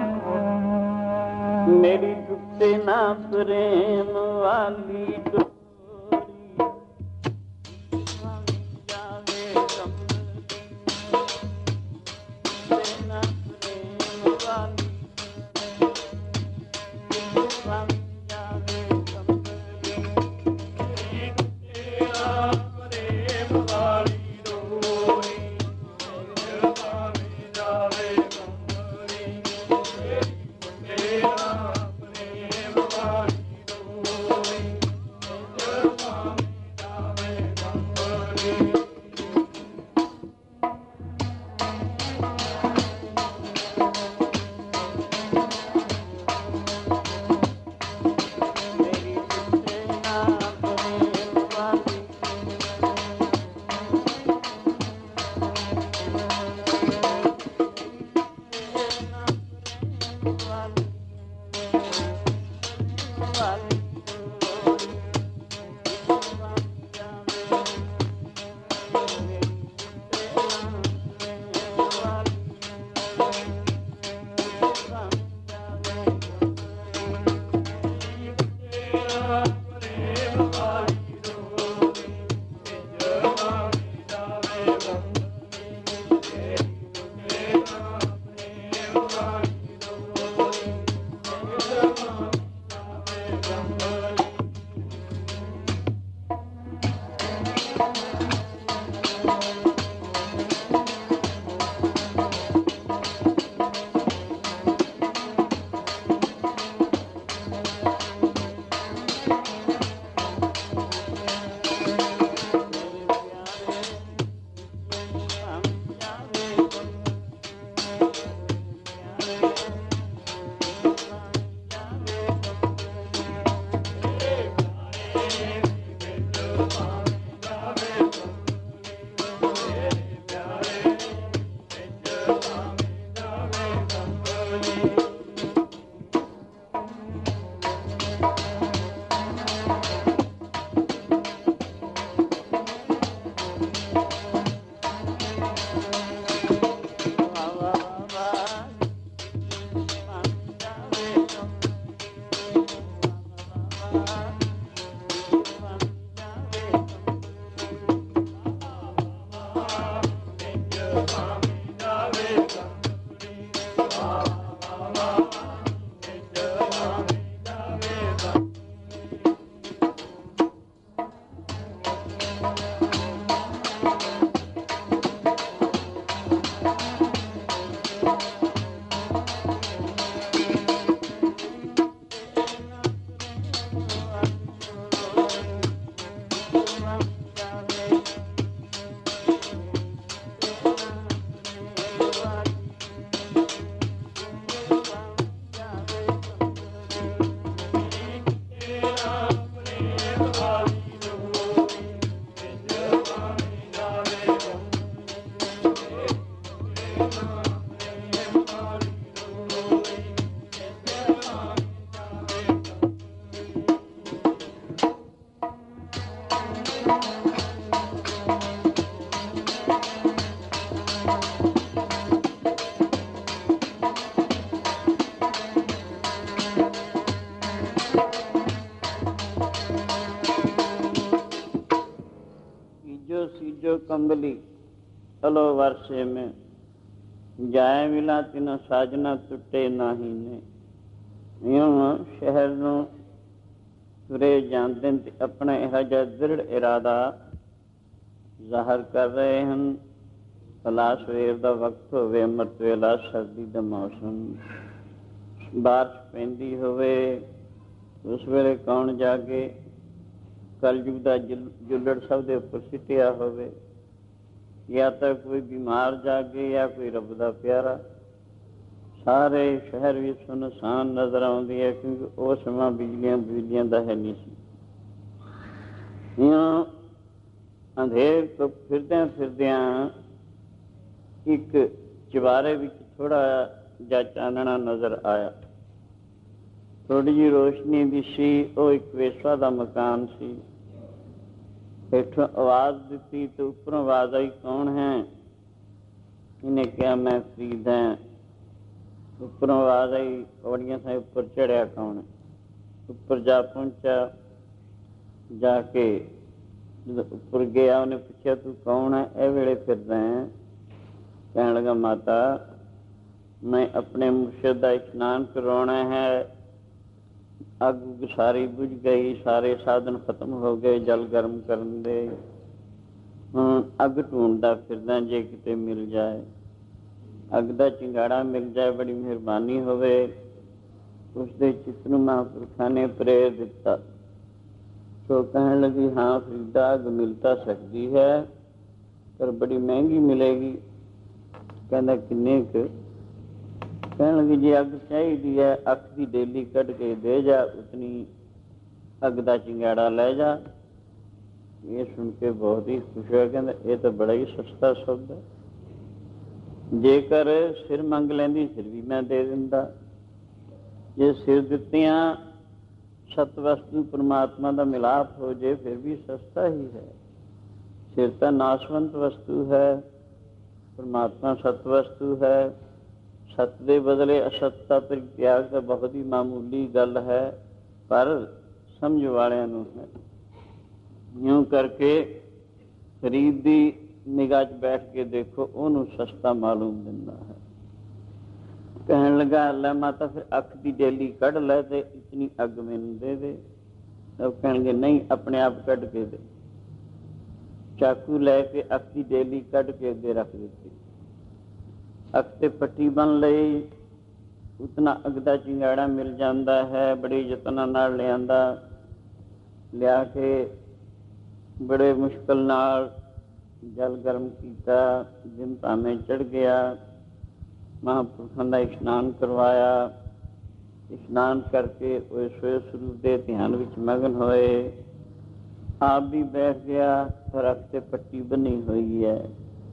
A: ਮੇਰੀ ਟੁੱਟੇ ਨਾ ਪ੍ਰੇਮ ਵਾਲੀ कंबली अलो वर्षे में, जाए मिला तिना साजना टुटे नाही ने। यूं शहर ਨੂੰ ਤੁਰੇ ਜਾਂਦੇ ਤੇ ਆਪਣਾ ਇਹੋ ਜਿਹਾ ਦ੍ਰਿੜ ਇਰਾਦਾ ਜ਼ਾਹਰ ਕਰ ਰਹੇ ਹਨ। ਭਲਾ ਸਵੇਰ ਦਾ ਵਕਤ ਹੋਵੇ, ਅੰਮ੍ਰਿਤ ਵੇਲਾ, ਸਰਦੀ ਦਾ ਮੌਸਮ, ਬਾਰਿਸ਼ ਪੈਂਦੀ ਹੋਵੇ, ਉਸ ਵੇਲੇ ਕੌਣ ਜਾਗੇ? ਕਲਯੁਗ ਦਾ ਜੁੱਲੜ ਸਭ ਦੇ ਉੱਪਰ ਸਿੱਟਿਆ ਹੋਵੇ, ਜਾਂ ਤਾਂ ਕੋਈ ਬਿਮਾਰ ਜਾਗੇ ਜਾਂ ਕੋਈ ਰੱਬ ਦਾ ਪਿਆਰਾ। ਸਾਰੇ ਸ਼ਹਿਰ ਵੀ ਸੁਨਸਾਨ ਨਜ਼ਰ ਆਉਂਦੀ ਹੈ, ਕਿਉਂਕਿ ਉਹ ਸਮਾਂ ਬਿਜਲੀਆਂ ਦਾ ਹੈ ਨਹੀਂ ਸੀ। ਇਉਂ ਅੰਧੇਰ ਤੋਂ ਫਿਰਦਿਆਂ ਇੱਕ ਚੁਬਾਰੇ ਵਿੱਚ ਥੋੜਾ ਜਿਹਾ ਚਾਨਣਾ ਨਜ਼ਰ ਆਇਆ। ਥੋੜੀ ਜਿਹੀ ਰੋਸ਼ਨੀ ਵੀ ਸੀ। ਉਹ ਇੱਕ ਵੇਸਵਾ ਦਾ ਮਕਾਨ ਸੀ। ਹੇਠੋਂ ਆਵਾਜ਼ ਦਿੱਤੀ ਤੇ ਉੱਪਰੋਂ ਆਵਾਜ਼ ਆਈ, ਕੌਣ ਹੈ? ਇਹਨੇ ਕਿਹਾ, ਮੈਂ ਫਰੀਦ ਹਾਂ। ਉੱਪਰੋਂ ਆਵਾਜ਼ ਆਈ, ਪੌੜੀਆਂ ਸਾਹਿਬ ਉੱਪਰ ਚੜਿਆ, ਕੌਣ ਹੈ? ਉੱਪਰ ਜਾ ਪਹੁੰਚਾ। ਜਾ ਕੇ ਜਦੋਂ ਉੱਪਰ ਗਿਆ, ਉਹਨੇ ਪੁੱਛਿਆ, ਤੂੰ ਕੌਣ ਹੈ? ਇਹ ਵੇਲੇ ਫਿਰਦਾ ਹੈ? ਕਹਿਣ ਲੱਗਾ, ਮਾਤਾ ਮੈਂ ਆਪਣੇ ਮੁਰਸ਼ਿਦ ਦਾ ਇਸ਼ਨਾਨ ਕਰਵਾਉਣਾ ਹੈ। ਅੱਗ ਸਾਰੀ ਬੁਝ ਗਈ, ਸਾਰੇ ਸਾਧਨ ਖਤਮ ਹੋ ਗਏ ਜਲ ਗਰਮ ਕਰਨ ਦੇ। ਹੁਣ ਅੱਗ ਢੂੰਡਦਾ ਫਿਰਦਾ, ਜੇ ਕਿਤੇ ਮਿਲ ਜਾਏ, ਅੱਗ ਦਾ ਚਿੰਗਾੜਾ ਮਿਲ ਜਾਏ, ਬੜੀ ਮਿਹਰਬਾਨੀ ਹੋਵੇ। ਉਸਦੇ ਚਿੱਤ ਨੂੰ ਮਹਾਂਪੁਰਖਾਂ ਨੇ ਪ੍ਰੇਰ ਦਿੱਤਾ। ਸੋ ਕਹਿਣ ਲੱਗੀ, ਹਾਂ ਫਰੀਦਾ, ਅੱਗ ਮਿਲ ਤਾਂ ਸਕਦੀ ਹੈ ਪਰ ਬੜੀ ਮਹਿੰਗੀ ਮਿਲੇਗੀ। ਕਹਿੰਦਾ, ਕਿੰਨੇ ਕੁ? ਕਹਿਣ ਲੱਗੀ, ਜੇ ਅੱਗ ਚਾਹੀਦੀ ਹੈ, ਅੱਖ ਦੀ ਡੇਲੀ ਕੱਢ ਕੇ ਦੇ ਜਾ, ਉਤਨੀ ਅੱਗ ਦਾ ਚਿੰਗਾੜਾ ਲੈ ਜਾ। ਇਹ ਸੁਣ ਕੇ ਬਹੁਤ ਹੀ ਖੁਸ਼ ਹੋਇਆ। ਕਹਿੰਦਾ, ਇਹ ਤਾਂ ਬੜਾ ਹੀ ਸਸਤਾ ਸੌਦਾ। ਜੇਕਰ ਸਿਰ ਮੰਗ ਲੈਂਦੀ, ਸਿਰ ਵੀ ਮੈਂ ਦੇ ਦਿੰਦਾ। ਜੇ ਸਿਰ ਦਿੱਤੀਆਂ ਸਤ ਵਸਤੂ ਪਰਮਾਤਮਾ ਦਾ ਮਿਲਾਪ ਹੋ ਜੇ, ਫਿਰ ਵੀ ਸਸਤਾ ਹੀ ਹੈ। ਸਿਰ ਤਾਂ ਨਾਸ਼ਵੰਤ ਵਸਤੂ ਹੈ, ਪਰਮਾਤਮਾ ਸਤ ਵਸਤੂ ਹੈ। ਸਤ ਦੇ ਬਦਲੇ ਅਸਤ ਦਾ ਤਿਆਗ ਤਾਂ ਬਹੁਤ ਹੀ ਮਾਮੂਲੀ ਗੱਲ ਹੈ, ਪਰ ਸਮਝ ਵਾਲਿਆਂ ਨੂੰ ਹੈ। ਇਉਂ ਕਰਕੇ ਫਰੀਦ ਦੀ ਨਿਗਾਹ 'ਚ ਬੈਠ ਕੇ ਦੇਖੋ, ਉਹਨੂੰ ਸਸਤਾ ਮਾਲੂਮ ਦਿੰਦਾ ਹੈ। ਕਹਿਣ ਲੱਗਾ, ਲੈ ਮਾਤਾ ਫਿਰ ਅੱਖ ਦੀ ਡੇਲੀ ਕੱਢ ਲੈ ਤੇ ਇਤਨੀ ਅੱਗ ਮੈਨੂੰ ਦੇ ਦੇ। ਉਹ ਕਹਿਣਗੇ, ਨਹੀਂ, ਆਪਣੇ ਆਪ ਕੱਢ ਕੇ ਦੇ। ਚਾਕੂ ਲੈ ਕੇ ਅੱਖ ਦੀ ਡੇਲੀ ਕੱਢ ਕੇ ਅੱਗੇ ਰੱਖ ਦਿੱਤੀ। ਅੱਖ ਤੇ ਪੱਟੀ ਬੰਨ ਲਈ। ਉਤਨਾ ਅੱਗ ਦਾ ਚਿੰਗਾੜਾ ਮਿਲ ਜਾਂਦਾ ਹੈ। ਬੜੇ ਯਤਨਾਂ ਨਾਲ ਲਿਆਂਦਾ। ਲਿਆ ਕੇ ਬੜੇ ਮੁਸ਼ਕਿਲ ਨਾਲ ਜਲ ਗਰਮ ਕੀਤਾ। ਦਿਨ ਭਾਵੇਂ ਚੜ੍ਹ ਗਿਆ। ਮਹਾਂਪੁਰਖਾਂ ਦਾ ਇਸ਼ਨਾਨ ਕਰਵਾਇਆ। ਇਸ਼ਨਾਨ ਕਰਕੇ ਉਹ ਸੋਏ ਸਰੂਪ ਦੇ ਧਿਆਨ ਵਿੱਚ ਮਗਨ ਹੋਏ। ਆਪ ਵੀ ਬੈਠ ਗਿਆ, ਪਰ ਅੱਖ ਤੇ ਪੱਟੀ ਬੰਨੀ ਹੋਈ ਹੈ।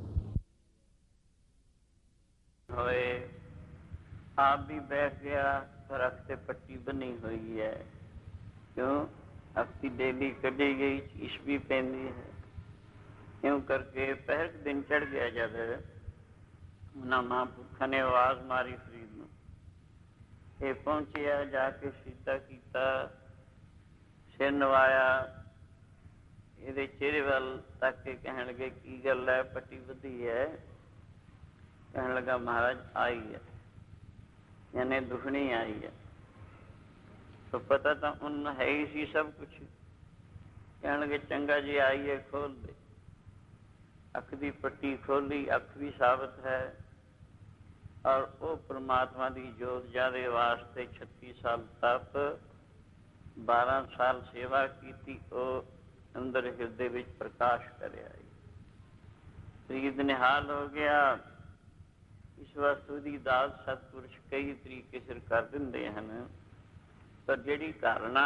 A: ਆਪ ਵੀ ਬੈਠ ਗਿਆ, ਪਰ ਅੱਖ ਤੇ ਪੱਟੀ ਬੰਨੀ ਹੋਈ ਹੈ। ਕਿਉਂ? ਅੱਖ ਦੀ ਡੇਲੀ ਕੱਢੀ ਗਈ, ਚੀਸ ਵੀ ਪੈਂਦੀ ਹੈ। ਇਉਂ ਕਰਕੇ ਪਹਿਰ ਦਿਨ ਚੜ੍ਹ ਗਿਆ। ਜਦ ਉਹਨਾਂ ਮਹਾਂਪੁਰਖਾਂ ਨੇ ਆਵਾਜ਼ ਮਾਰੀ ਫਰੀਦ ਨੂੰ, ਇਹ ਪਹੁੰਚਿਆ। ਜਾ ਕੇ ਸਿੱਧਾ ਕੀਤਾ, ਸਿਰ ਨਵਾਇਆ, ਇਹਦੇ ਚਿਹਰੇ ਵੱਲ ਤੱਕ ਕੇ ਕਹਿਣ ਲੱਗੇ, ਕੀ ਗੱਲ ਹੈ? ਪੱਟੀ ਬੱਧੀ ਹੈ? ਕਹਿਣ ਲੱਗਾ, ਮਹਾਰਾਜ ਆਈ ਹੈ, ਯਾਨੀ ਦੁਖਣੀ ਆਈ ਹੈ। ਸੋ ਪਤਾ ਤਾਂ ਉਹਨੂੰ ਹੈ ਹੀ ਸੀ ਸਭ ਕੁਛ। ਕਹਿਣ ਲੱਗੇ, ਚੰਗਾ ਜੀ ਆਈ ਹੈ, ਖੋਲ ਦੇ। ਅੱਖ ਦੀ ਪੱਟੀ ਖੋਲੀ, ਅੱਖ ਵੀ ਸਾਬਤ ਹੈ। ਔਰ ਉਹ ਪਰਮਾਤਮਾ ਦੀ ਜੋਤ ਜਿਹਦੇ ਵਾਸਤੇ 36 ਸਾਲ ਤਪ, 12 ਸਾਲ ਸੇਵਾ ਕੀਤੀ, ਉਹ ਅੰਦਰ ਹਿਰਦੇ ਵਿੱਚ ਪ੍ਰਕਾਸ਼ ਕਰਿਆ। ਫਰੀਦ ਨਿਹਾਲ ਹੋ ਗਿਆ। ਇਸ ਵਸਤੂ ਦੀ ਦਾਤ ਸਤਿਪੁਰਸ਼ ਕਈ ਤਰੀਕੇ ਸਿਰ ਕਰ ਦਿੰਦੇ ਹਨ, ਪਰ ਜਿਹੜੀ ਧਾਰਨਾ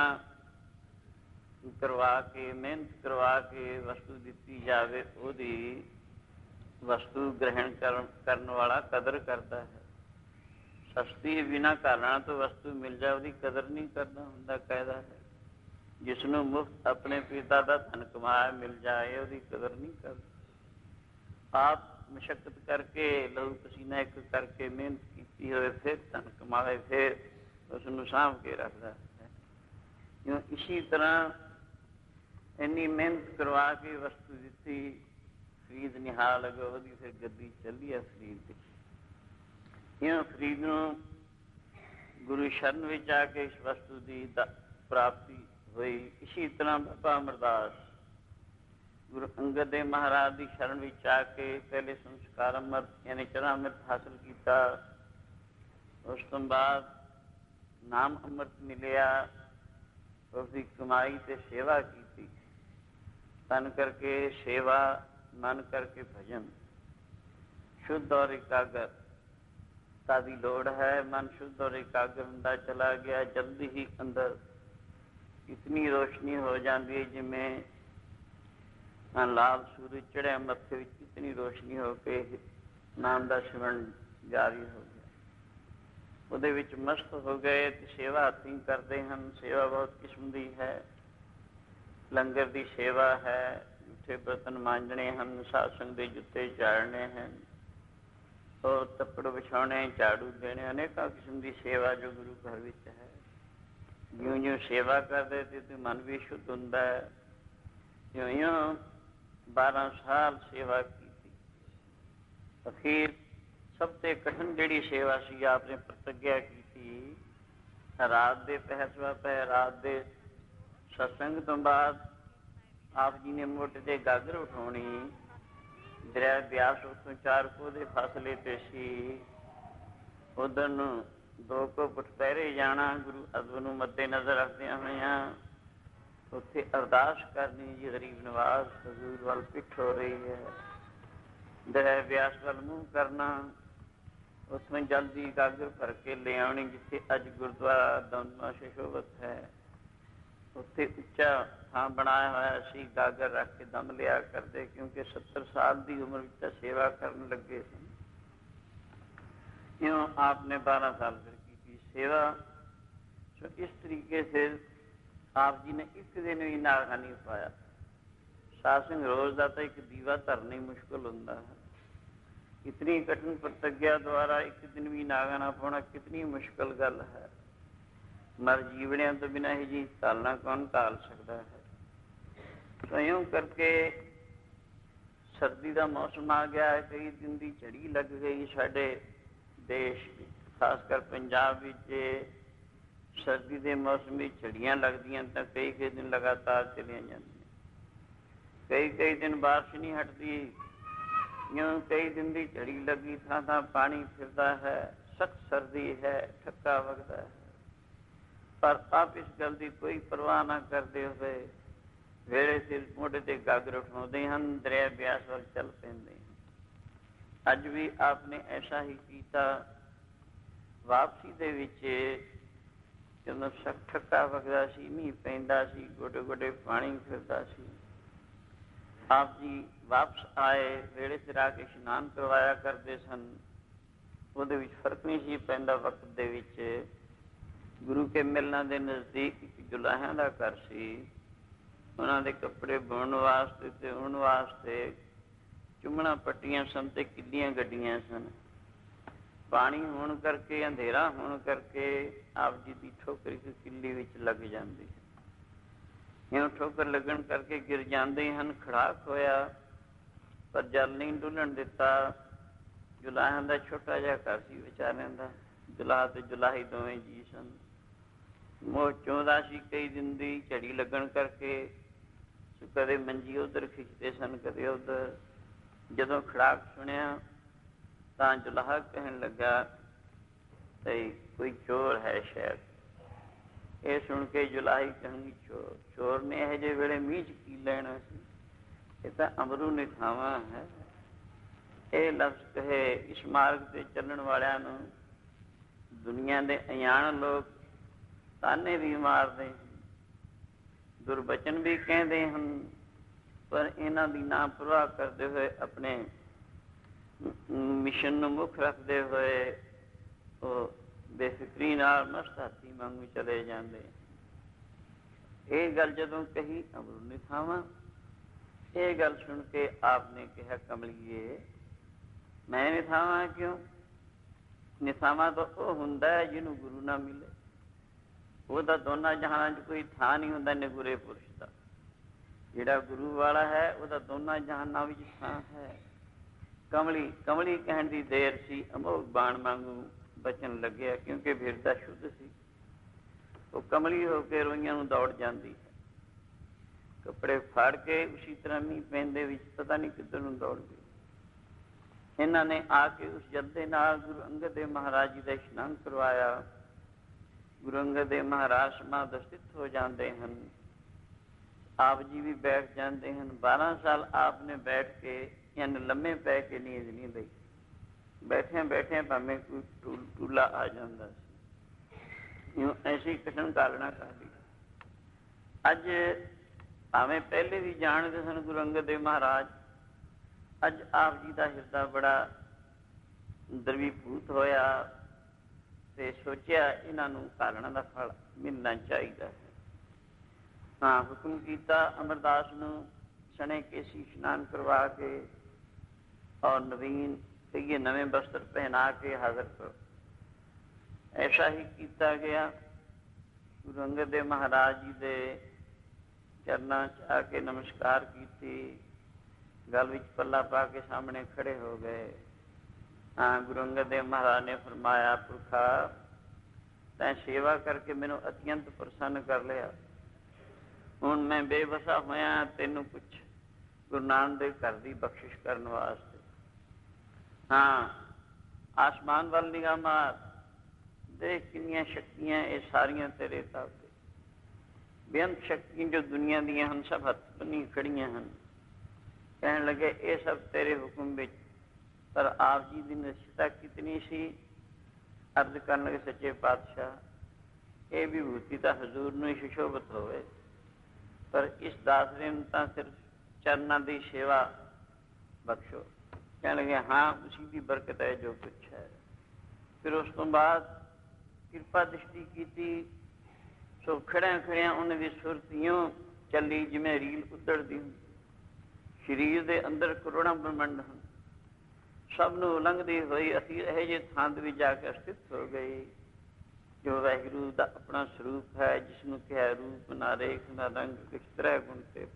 A: ਕਰਵਾ ਕੇ, ਮਿਹਨਤ ਕਰਵਾ ਕੇ ਵਸਤੂ ਦਿੱਤੀ ਜਾਵੇ, ਉਹਦੀ ਵਸਤੂ ਗ੍ਰਹਿਣ ਕਰਨ ਵਾਲਾ ਕਦਰ ਕਰਦਾ ਹੈ। ਸਸਤੀ ਬਿਨਾਂ ਕਾਰਨਾਂ ਤੋਂ ਵਸਤੂ ਮਿਲ ਜਾਏ, ਉਹਦੀ ਕਦਰ ਨਹੀਂ ਕਰਦਾ ਹੁੰਦਾ। ਕਾਇਦਾ ਹੈ, ਜਿਸ ਨੂੰ ਮੁਫਤ ਆਪਣੇ ਪਿਤਾ ਦਾ ਧਨ ਕਮਾਇਆ ਮਿਲ ਜਾਏ, ਉਹਦੀ ਕਦਰ ਨਹੀਂ ਕਰਦਾ। ਆਪ ਮਸ਼ੱਕਤ ਕਰਕੇ, ਲਹੂ ਪਸੀਨਾ ਇੱਕ ਕਰਕੇ ਮਿਹਨਤ ਕੀਤੀ ਹੋਵੇ, ਫਿਰ ਧਨ ਕਮਾਵੇ, ਫਿਰ ਉਸਨੂੰ ਸਾਂਭ ਕੇ ਰੱਖਦਾ ਹੈ। ਕਿਉਂ? ਇਸੀ ਤਰ੍ਹਾਂ ਇੰਨੀ ਮਿਹਨਤ ਕਰਵਾ ਕੇ ਵਸਤੂ ਦਿੱਤੀ, ਫਰੀਦ ਨਿਹਾਲ ਅਗੋ ਉਹਦੀ ਫਿਰ ਗੱਦੀ ਚੱਲੀ ਆ ਫਰੀਦ ਦੀ। ਇਉਂ ਫਰੀਦ ਨੂੰ ਗੁਰੂ ਸ਼ਰਨ ਵਿੱਚ ਆ ਕੇ ਇਸ ਵਸਤੂ ਦੀ ਪ੍ਰਾਪਤੀ ਹੋਈ। ਇਸੀ ਤਰ੍ਹਾਂ ਬਾਬਾ ਅਮਰਦਾਸ ਗੁਰੂ ਅੰਗਦ ਦੇਵ ਮਹਾਰਾਜ ਦੀ ਸ਼ਰਨ ਵਿੱਚ ਆ ਕੇ ਪਹਿਲੇ ਸੰਸਕਾਰ ਅੰਮ੍ਰਿਤ ਯਾਨੀ ਚਰਨਾਮ੍ਰਿਤ ਹਾਸਲ ਕੀਤਾ। ਉਸ ਤੋਂ ਬਾਅਦ ਨਾਮ ਅੰਮ੍ਰਿਤ ਮਿਲਿਆ। ਉਸਦੀ ਕਮਾਈ ਤੇ ਸੇਵਾ ਕੀਤੀ। ਤਨ ਕਰਕੇ ਸੇਵਾ, ਮਨ ਕਰਕੇ ਭਜਨ, ਸ਼ੁੱਧ ਔਰ ਇਕਾਗਰਤਾ ਦੀ ਲੋੜ ਹੈ। ਮਨ ਸ਼ੁੱਧ ਔਰ ਇਕਾਗਰ ਹੁੰਦਾ ਚਲਾ ਗਿਆ, ਜਲਦੀ ਹੀ ਅੰਦਰ ਇਤਨੀ ਰੋਸ਼ਨੀ ਹੋ ਜਾਂਦੀ ਹੈ ਜਿਵੇਂ ਲਾਲ ਸੂਰਜ ਚੜ੍ਹਿਆ ਮੱਥੇ ਵਿੱਚ, ਇਤਨੀ ਰੋਸ਼ਨੀ ਹੋ ਕੇ ਨਾਮ ਦਾ ਸਿਮਰਨ ਜਾਰੀ ਹੋ ਗਿਆ। ਉਹਦੇ ਵਿੱਚ ਮਸਤ ਹੋ ਗਏ ਤੇ ਸੇਵਾ ਹੱਥੀਂ ਕਰਦੇ ਹਨ। ਸੇਵਾ ਬਹੁਤ ਕਿਸਮ ਦੀ ਹੈ। ਲੰਗਰ ਦੀ ਸੇਵਾ ਹੈ, ਜੂਠੇ ਬਰਤਨ ਮਾਂਜਣੇ ਹਨ, ਸਾਧ-ਸੰਗ ਦੇ ਜੁੱਤੇ ਝਾੜਨੇ ਹਨ, ਔਰ ਤੱਪੜ ਵਿਛਾਉਣੇ, ਝਾੜੂ ਦੇਣੇ, ਅਨੇਕਾਂ ਕਿਸਮ ਦੀ ਸੇਵਾ ਜੋ ਗੁਰੂ ਘਰ ਵਿੱਚ ਹੈ। ਜਿਉਂ ਜਿਉਂ ਸੇਵਾ ਕਰਦੇ ਤੇ ਮਨ ਵੀ ਸ਼ੁੱਧ ਹੁੰਦਾ ਹੈ। ਜਿਉਂ 12 ਸਾਲ ਸੇਵਾ ਕੀਤੀ। ਅਖੀਰ ਸਭ ਤੋਂ ਕਠਿਨ ਜਿਹੜੀ ਸੇਵਾ ਸੀ, ਆਪ ਨੇ ਪ੍ਰਤਿਗਿਆ ਕੀਤੀ। ਰਾਤ ਦੇ ਪਹਿਰ ਸਵਾ ਪਹਿਰ, ਰਾਤ ਦੇ ਸਤਸੰਗ ਤੋਂ ਬਾਅਦ ਆਪ ਜੀ ਨੇ ਮੋਢੇ ਤੇ ਗਾਗਰ ਉਠਾਉਣੀ। ਦਰਿਆ ਬਿਆਸ ਉੱਥੋਂ 4 ਕੋਹ ਦੇ ਫਾਸਲੇ ਤੇ ਸੀ। ਉਧਰ ਨੂੰ 2 ਕੋਹ ਪਹਿਰੇ ਜਾਣਾ। ਗੁਰੂ ਅਦਬ ਨੂੰ ਮੱਦੇ ਨਜ਼ਰ ਰੱਖਦਿਆਂ ਹੋਇਆਂ ਉੱਥੇ ਅਰਦਾਸ ਕਰਨੀ ਜੀ, ਗਰੀਬ ਨਵਾਜ਼ ਹਜ਼ੂਰ ਵੱਲ ਪਿੱਠ ਹੋ ਰਹੀ ਹੈ। ਦਰਿਆ ਬਿਆਸ ਵੱਲ ਮੂੰਹ ਕਰਨਾ। ਉੱਥੋਂ ਜਲਦੀ ਗਾਗਰ ਭਰ ਕੇ ਲਿਆਉਣੀ ਜਿੱਥੇ ਅੱਜ ਗੁਰਦੁਆਰਾ ਦਮਦਮਾ ਸੁਸ਼ੋਭਿਤ ਹੈ। ਉੱਥੇ ਉੱਚਾ ਥਾਂ ਬਣਾਇਆ ਹੋਇਆ ਸੀ। ਗਾਗਰ ਰੱਖ ਕੇ ਦਮ ਲਿਆ ਕਰਦੇ, ਕਿਉਂਕਿ 70 ਸਾਲ ਦੀ ਉਮਰ ਵਿੱਚ ਤਾਂ ਸੇਵਾ ਕਰਨ ਲੱਗੇ ਸਨ। ਇਉਂ ਆਪ ਨੇ 12 ਸਾਲ ਫਿਰ ਕੀਤੀ ਸੇਵਾ। ਸੋ ਇਸ ਤਰੀਕੇ ਸੇ ਆਪ ਜੀ ਨੇ ਇੱਕ ਦਿਨ ਵੀ ਨਾਗਾ ਨਹੀਂ ਪਾਇਆ। ਸਾਧ ਸੰਗ ਰੋਜ਼ ਦਾ ਤਾਂ ਇੱਕ ਦੀਵਾ ਧਰਨਾ ਹੀ ਮੁਸ਼ਕਿਲ ਹੁੰਦਾ ਹੈ। ਇਤਨੀ ਕਠਿਨ ਪ੍ਰਤਿਗਿਆ ਦੁਆਰਾ ਇੱਕ ਦਿਨ ਵੀ ਨਾਗਾ ਨਾ ਪਾਉਣਾ ਕਿਤਨੀ ਮੁਸ਼ਕਿਲ ਗੱਲ ਹੈ। ਮਰ ਜੀਵਣਿਆਂ ਤੋਂ ਬਿਨਾਂ ਹੀ ਜੀ ਤਾਲਣਾ ਕੌਣ ਤਾਲ ਸਕਦਾ ਹੈ। ਸੋ ਇਉਂ ਕਰਕੇ ਸਰਦੀ ਦਾ ਮੌਸਮ ਆ ਗਿਆ ਹੈ। ਕਈ ਦਿਨ ਦੀ ਝੜੀ ਲੱਗ ਗਈ ਸਾਡੇ ਦੇਸ਼ ਵਿੱਚ, ਖਾਸ ਕਰ ਪੰਜਾਬ ਵਿੱਚ। ਸਰਦੀ ਦੇ ਮੌਸਮ ਵਿੱਚ ਝੜੀਆਂ ਲੱਗਦੀਆਂ ਤਾਂ ਕਈ ਦਿਨ ਲਗਾਤਾਰ ਚਲੀਆਂ ਜਾਂਦੀਆਂ। ਕਈ ਦਿਨ ਬਾਰਿਸ਼ ਨਹੀਂ ਹਟਦੀ। ਇਉਂ ਕਈ ਦਿਨ ਦੀ ਝੜੀ ਲੱਗੀ, ਥਾਂ ਥਾਂ ਪਾਣੀ ਫਿਰਦਾ ਹੈ, ਸਖਤ ਸਰਦੀ ਹੈ, ਠੱਕਾ ਵਗਦਾ ਹੈ। ਪਰ ਆਪ ਇਸ ਗੱਲ ਦੀ ਕੋਈ ਪਰਵਾਹ ਨਾ ਕਰਦੇ ਹੋਏ ਵੇਲੇ ਸਿਰ ਮੋਢੇ ਤੇ ਗਾਗਰ ਉਠਾਉਂਦੇ ਹਨ, ਦਰਿਆ ਬਿਆਸ ਵੱਲ ਚੱਲ ਪੈਂਦੇ ਹਨ। ਅੱਜ ਵੀ ਆਪ ਨੇ ਐਸਾ ਹੀ ਕੀਤਾ। ਵਾਪਸੀ ਦੇ ਵਿੱਚ ਜਦੋਂ ਸਖਤ ਠੱਕਾ ਵਗਦਾ ਸੀ, ਮੀਂਹ ਪੈਂਦਾ ਸੀ, ਗੋਡੇ ਗੋਡੇ ਪਾਣੀ ਫਿਰਦਾ ਸੀ, ਆਪ ਜੀ ਵਾਪਸ ਆਏ। ਵੇਲੇ ਸਿਰ ਆ ਕੇ ਇਸ਼ਨਾਨ ਕਰਵਾਇਆ ਕਰਦੇ ਸਨ। ਉਹਦੇ ਵਿੱਚ ਫਰਕ ਨਹੀਂ ਸੀ ਪੈਂਦਾ। ਵਕਤ ਦੇ ਵਿੱਚ ਗੁਰੂ ਕੇ ਮਿਲਨਾਂ ਦੇ ਨਜ਼ਦੀਕ ਇੱਕ ਜੁਲਾਹਿਆਂ ਦਾ ਘਰ ਸੀ। ਉਹਨਾਂ ਦੇ ਕੱਪੜੇ ਬੁਣਨ ਵਾਸਤੇ ਤੇ ਉਣ ਵਾਸਤੇ ਚੁੰਮਣਾ ਪੱਟੀਆਂ ਸਨ ਤੇ ਕਿੱਲੀਆਂ ਗੱਡੀਆਂ ਸਨ। ਪਾਣੀ ਹੋਣ ਕਰਕੇ, ਅੰਧੇਰਾ ਹੋਣ ਕਰਕੇ ਆਪ ਜੀ ਦੀ ਠੋਕਰ ਇੱਕ ਕਿੱਲੀ ਵਿੱਚ ਲੱਗ ਜਾਂਦੀ ਹੈ। ਇਉਂ ਠੋਕਰ ਲੱਗਣ ਕਰਕੇ ਗਿਰ ਜਾਂਦੇ ਹਨ। ਖੜਾਕ ਹੋਇਆ ਪਰ ਜਲ ਨਹੀਂ ਡੁੱਲਣ ਦਿੱਤਾ। ਜੁਲਾਹਿਆਂ ਦਾ ਛੋਟਾ ਜਿਹਾ ਘਰ ਸੀ ਵਿਚਾਰਿਆਂ ਦਾ। ਜੁਲਾਹ ਤੇ ਜੁਲਾਹੀ ਦੋਵੇਂ ਜੀ ਸਨ। ਮੋਹ ਚਾਹੁੰਦਾ ਸੀ ਕਈ ਦਿਨ ਦੀ ਝੜੀ ਲੱਗਣ ਕਰਕੇ। ਕਦੇ ਮੰਜੀ ਉੱਧਰ ਖਿੱਚਦੇ ਸਨ, ਕਦੇ ਉੱਧਰ। ਜਦੋਂ ਖੜਾਕ ਸੁਣਿਆ ਤਾਂ ਜੁਲਾਹਾ ਕਹਿਣ ਲੱਗਾ ਤੇ ਕੋਈ ਚੋਰ ਹੈ ਸ਼ਾਇਦ। ਇਹ ਸੁਣ ਕੇ ਜੁਲਾਹੀ ਕਹਾਂਗੀ ਚੋਰ ਨੇ ਇਹੋ ਜਿਹੇ ਵੇਲੇ ਮੀਂਹ 'ਚ ਕੀ ਲੈਣਾ ਸੀ, ਇਹ ਤਾਂ ਅਮਰੂ ਨਿਥਾਵਾਂ ਹੈ। ਇਹ ਲਫ਼ਜ਼ ਕਹੇ ਇਸ ਮਾਰਗ ਤੇ ਚੱਲਣ ਵਾਲਿਆਂ ਨੂੰ ਦੁਨੀਆ ਦੇ ਅਣਜਾਣ ਲੋਕ ਤਾਨੇ ਵੀ ਮਾਰਦੇ, ਦੁਰਬਚਨ ਵੀ ਕਹਿੰਦੇ ਹਨ। ਪਰ ਇਹਨਾਂ ਦੀ ਨਾ ਪਰਵਾਹ ਕਰਦੇ ਹੋਏ, ਆਪਣੇ ਮਿਸ਼ਨ ਨੂੰ ਮੁੱਖ ਰੱਖਦੇ ਹੋਏ ਉਹ ਬੇਫਿਕਰੀ ਨਾਲ ਮਸਤ ਹਾਥੀ ਵਾਂਗੂ ਚਲੇ ਜਾਂਦੇ। ਇਹ ਗੱਲ ਜਦੋਂ ਕਹੀ ਅਮਰੂ ਨਿਥਾਵਾਂ, ਇਹ ਗੱਲ ਸੁਣ ਕੇ ਆਪ ਨੇ ਕਿਹਾ ਕਮਲੀਏ ਮੈਂ ਨਿਥਾਵਾਂ ਕਿਉਂ? ਨਿਥਾਵਾਂ ਤਾਂ ਉਹ ਹੁੰਦਾ ਹੈ ਜਿਹਨੂੰ ਗੁਰੂ ਨਾ ਮਿਲੇ। ਉਹਦਾ ਦੋਨਾਂ ਜਹਾਨਾਂ 'ਚ ਕੋਈ ਥਾਂ ਨਹੀਂ ਹੁੰਦਾ ਨਿਗੁਰੇ ਪੁਰਸ਼ ਦਾ। ਜਿਹੜਾ ਗੁਰੂ ਵਾਲਾ ਹੈ ਉਹਦਾ ਦੋਨਾਂ ਜਹਾਨਾਂ ਵਿੱਚ ਥਾਂ ਹੈ। ਕਮਲੀ ਕਮਲੀ ਕਹਿਣ ਦੀ ਦੇਰ ਸੀ, ਅਮੋਘ ਬਾਣ ਵਾਂਗੂ ਬਚਨ ਲੱਗਿਆ, ਕਿਉਂਕਿ ਬਿਰਦਾ ਸ਼ੁੱਧ ਸੀ। ਉਹ ਕਮਲੀ ਹੋ ਕੇ ਰੋਈਆਂ ਨੂੰ ਦੌੜ ਜਾਂਦੀ ਹੈ। ਕੱਪੜੇ ਫਾੜ ਕੇ ਉਸੀ ਤਰ੍ਹਾਂ ਮੀਂਹ ਪੈਂਦੇ ਵਿੱਚ ਪਤਾ ਨਹੀਂ ਕਿੱਧਰ ਨੂੰ ਦੌੜ ਗਈ। ਇਹਨਾਂ ਨੇ ਆ ਕੇ ਉਸ ਜੱਦੇ ਨਾਲ ਗੁਰੂ ਅੰਗਦ ਦੇਵ ਮਹਾਰਾਜ ਜੀ ਦਾ ਇਸ਼ਨਾਨ ਕਰਵਾਇਆ। ਗੁਰੂ ਅੰਗਦ ਦੇਵ ਮਹਾਰਾਜ ਸਮਾਧ ਸਥਿਤ ਹੋ ਜਾਂਦੇ ਹਨ। ਆਪ ਜੀ ਵੀ ਬੈਠ ਜਾਂਦੇ ਹਨ। 12 ਸਾਲ ਆਪ ਨੇ ਬੈਠ ਕੇ ਯਾਨੀ ਲੰਮੇ ਪੈ ਕੇ ਨੀਂਦ ਨਹੀਂ ਲਈ। ਬੈਠਿਆਂ ਬੈਠਿਆਂ ਭਾਵੇਂ ਕੋਈ ਟੂਲਾ ਆ ਜਾਂਦਾ ਸੀ। ਇਉਂ ਐਸੀ ਕਠਿਨ ਕਾਲਣਾ ਕਰ ਲਈ। ਅੱਜ ਭਾਵੇਂ ਪਹਿਲੇ ਵੀ ਜਾਣਦੇ ਸਨ ਗੁਰੂ ਅੰਗਦ ਦੇਵ ਮਹਾਰਾਜ, ਅੱਜ ਆਪ ਜੀ ਦਾ ਹਿਰਦਾ ਬੜਾ ਦਰਵੀਭੂਤ ਹੋਇਆ ਤੇ ਸੋਚਿਆ ਇਹਨਾਂ ਨੂੰ ਕਾਲਣਾ ਦਾ ਫਲ ਮਿਲਣਾ ਚਾਹੀਦਾ ਹੈ। ਹਾਂ, ਹੁਕਮ ਕੀਤਾ ਅਮਰਦਾਸ ਨੂੰ ਸਣੇ ਕੇਸੀ ਇਸ਼ਨਾਨ ਕਰਵਾ ਕੇ ਔਰ ਨਵੀਨ ਕਹੀਏ ਨਵੇਂ ਬਸਤਰ ਪਹਿਨਾ ਕੇ ਹਾਜ਼ਰ ਕਰੋ। ਐਸਾ ਹੀ ਕੀਤਾ ਗਿਆ। ਗੁਰੂ ਅੰਗਦ ਦੇਵ ਮਹਾਰਾਜ ਜੀ ਦੇ ਚਰਨਾਂ 'ਚ ਆ ਕੇ ਨਮਸਕਾਰ ਕੀਤੀ, ਗਲ ਵਿੱਚ ਪੱਲਾ ਪਾ ਕੇ ਸਾਹਮਣੇ ਖੜੇ ਹੋ ਗਏ। ਹਾਂ, ਗੁਰੂ ਅੰਗਦ ਦੇਵ ਮਹਾਰਾਜ ਨੇ ਫਰਮਾਇਆ, ਪੁਰਖਾ ਤੈਂ ਸੇਵਾ ਕਰਕੇ ਮੈਨੂੰ ਅਤਿਅੰਤ ਪ੍ਰਸੰਨ ਕਰ ਲਿਆ। ਹੁਣ ਮੈਂ ਬੇਵਸਾ ਹੋਇਆ, ਤੈਨੂੰ ਕੁਛ ਗੁਰੂ ਨਾਨਕ ਦੇ ਘਰ ਦੀ ਬਖਸ਼ਿਸ਼ ਕਰਨ ਵਾਸਤੇ। ਹਾਂ, ਆਸਮਾਨ ਵੱਲ ਨਿਗਾਹ ਮਾਰ, ਦੇਖ ਕਿੰਨੀਆਂ ਸ਼ਕਤੀਆਂ, ਇਹ ਸਾਰੀਆਂ ਤੇਰੇ ਤਾਬੇ। ਬੇਅੰਤ ਸ਼ਕਤੀਆਂ ਜੋ ਦੁਨੀਆ ਦੀਆਂ ਹਨ, ਸਭ ਹੱਥ ਬੰਨੀ ਖੜੀਆਂ ਹਨ। ਕਹਿਣ ਲੱਗੇ ਇਹ ਸਭ ਤੇਰੇ ਹੁਕਮ ਵਿੱਚ। ਪਰ ਆਪ ਜੀ ਦੀ ਨਿਸ਼ਚਤਾ ਕਿਤਨੀ ਸੀ। ਅਰਜ਼ ਕਰਨ ਲੱਗੇ, ਸੱਚੇ ਪਾਤਸ਼ਾਹ, ਇਹ ਵਿਭੂਤੀ ਤਾਂ ਹਜ਼ੂਰ ਨੂੰ ਹੀ ਸੁਸ਼ੋਭਿਤ ਹੋਵੇ, ਪਰ ਇਸ ਦਾਸਰੇ ਨੂੰ ਤਾਂ ਸਿਰਫ ਚਰਨਾਂ ਦੀ ਸੇਵਾ ਬਖਸ਼ੋ। ਕਹਿਣ ਲੱਗੇ ਹਾਂ, ਉਸੀ ਦੀ ਬਰਕਤ ਹੈ ਜੋ ਕੁਛ ਹੈ। ਫਿਰ ਉਸ ਤੋਂ ਬਾਅਦ ਕਿਰਪਾ ਦ੍ਰਿਸ਼ਟੀ ਕੀਤੀ। ਸੋ ਖੜਿਆਂ ਖੜਿਆਂ ਉਹਨਾਂ ਦੀ ਸੁਰਤ ਇਉਂ ਚੱਲੀ ਜਿਵੇਂ ਰੀਲ ਉੱਧੜਦੀ ਹੁੰਦੀ। ਸਰੀਰ ਦੇ ਅੰਦਰ ਕਰੋੜਾਂ ਬ੍ਰਹਮੰਡ ਹਨ, ਸਭ ਨੂੰ ਉਲੰਘਦੀ ਹੋਈ ਅਸੀਂ ਇਹੋ ਜਿਹੇ ਥਾਂ ਦੇ ਵਿੱਚ ਜਾ ਕੇ ਸਥਿਤ ਹੋ ਗਈ ਜੋ ਵਾਹਿਗੁਰੂ ਦਾ ਆਪਣਾ ਸਰੂਪ ਹੈ, ਜਿਸ ਨੂੰ ਕਿਹਾ ਰੂਪ ਨਾ ਰੇਖ ਨਾ ਰੰਗ, ਕਿਸ ਤਰ੍ਹਾਂ ਗੁਣ ਤੇ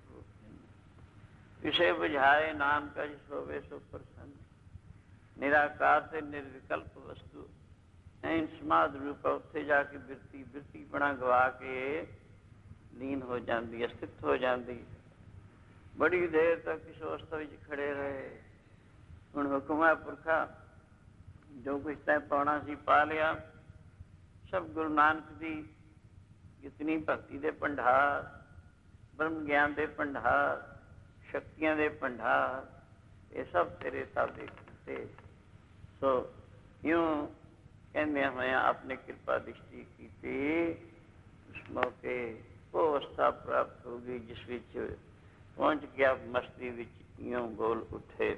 A: ਕਿਸੇ ਬੁਝਾਏ ਨਾਮ ਕਾ ਜਿਸ ਹੋਵੇ ਸੋ ਪ੍ਰਸੰਨ, ਨਿਰਾਕਾਰ ਤੇ ਨਿਰਵਿਕਲਪ ਵਸਤੂ। ਐਨ ਸਮਾਧ ਰੂਪ ਉੱਥੇ ਜਾ ਕੇ ਬਿਰਤੀ ਬਣਾ ਗਵਾ ਕੇ ਲੀਨ ਹੋ ਜਾਂਦੀ ਹੈ, ਸਥਿਤ ਹੋ ਜਾਂਦੀ। ਬੜੀ ਦੇਰ ਤੱਕ ਇਸ ਅਵਸਥਾ ਵਿੱਚ ਖੜੇ ਰਹੇ। ਹੁਣ ਹੁਕਮ ਹੈ, ਪੁਰਖਾ ਜੋ ਕੁਛ ਤੈਂ ਪਾਉਣਾ ਸੀ ਪਾ ਲਿਆ। ਸਭ ਗੁਰੂ ਨਾਨਕ ਦੀ ਜਿਤਨੀ ਭਗਤੀ ਦੇ ਭੰਡਾਰ, ਬ੍ਰਹਮ ਗਿਆਨ ਦੇ ਭੰਡਾਰ, ਸ਼ਕਤੀਆਂ ਦੇ ਭੰਡਾਰ, ਇਹ ਸਭ ਤੇਰੇ ਤਾਬੇ ਕੀਤੇ। ਸੋ ਇਉਂ ਕਹਿੰਦਿਆਂ ਹੋਇਆਂ ਆਪਣੀ ਕਿਰਪਾ ਦ੍ਰਿਸ਼ਟੀ ਕੀਤੀ। ਉਸ ਮੌਕੇ ਉਹ ਅਵਸਥਾ ਪ੍ਰਾਪਤ ਹੋ ਗਈ ਜਿਸ ਵਿੱਚ ਪਹੁੰਚ ਗਿਆ ਮਸਤੀ ਵਿੱਚ ਇਉਂ ਬੋਲ ਉੱਠੇ,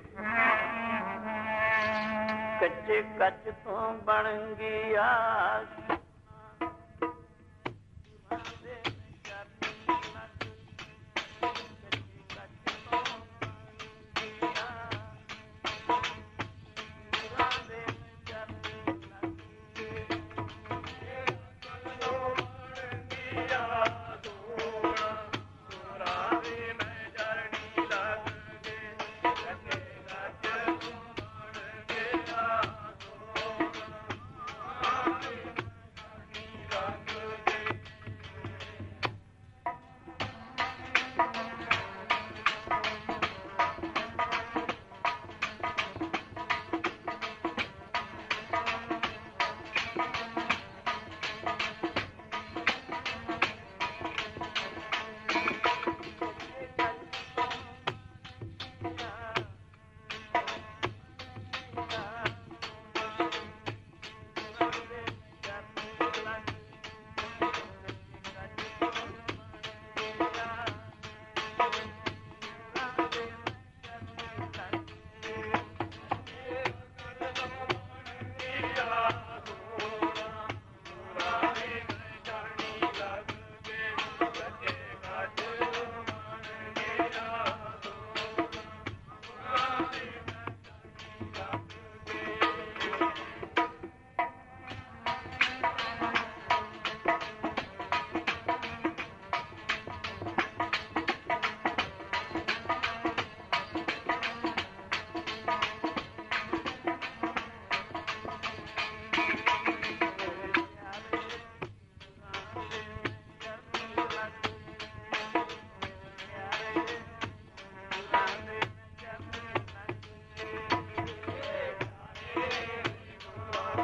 A: ਕੱਚੇ ਕੱਚ ਤੋਂ ਬਣ ਗਈ ਆਸ,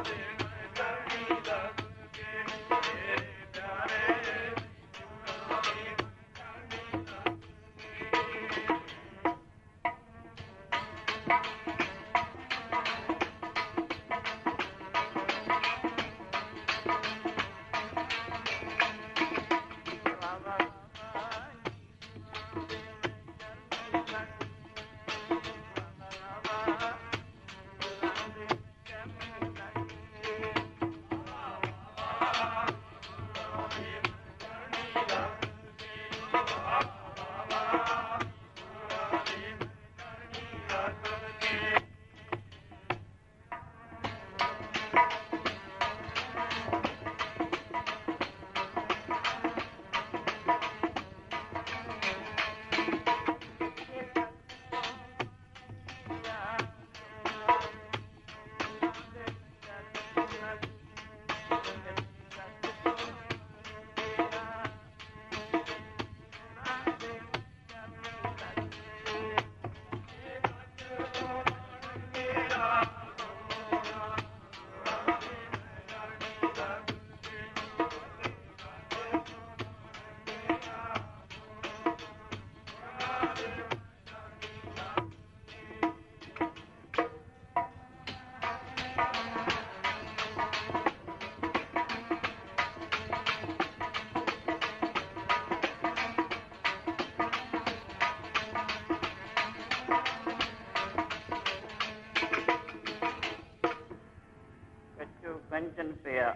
A: ਕੰਚਨ ਪਿਆ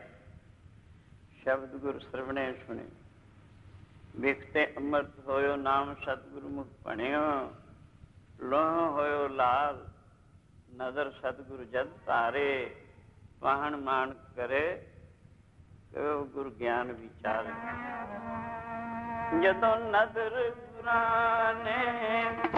A: ਸ਼ਬਦ ਗੁਰ ਸਰਵਣੇ ਸੁਣੇ, ਵਿਖਤੇ ਅੰਮ੍ਰਿਤ ਹੋਇਓ ਨਾਮ ਸਤਿਗੁਰੂ ਮੁਖ ਭਣਿਓ, ਲੋਹ ਹੋਇਓ ਲਾਲ ਨਜ਼ਰ ਸਤਿਗੁਰੂ ਜਦ ਧਾਰੇ, ਵਾਹਣ ਮਾਨ ਕਰੇ ਕਹੋ ਗੁਰ ਗਿਆਨ ਵਿਚਾਰੇ। ਜਦੋਂ ਨਜ਼ਰ ਗੁਰਾਂ ਨੇ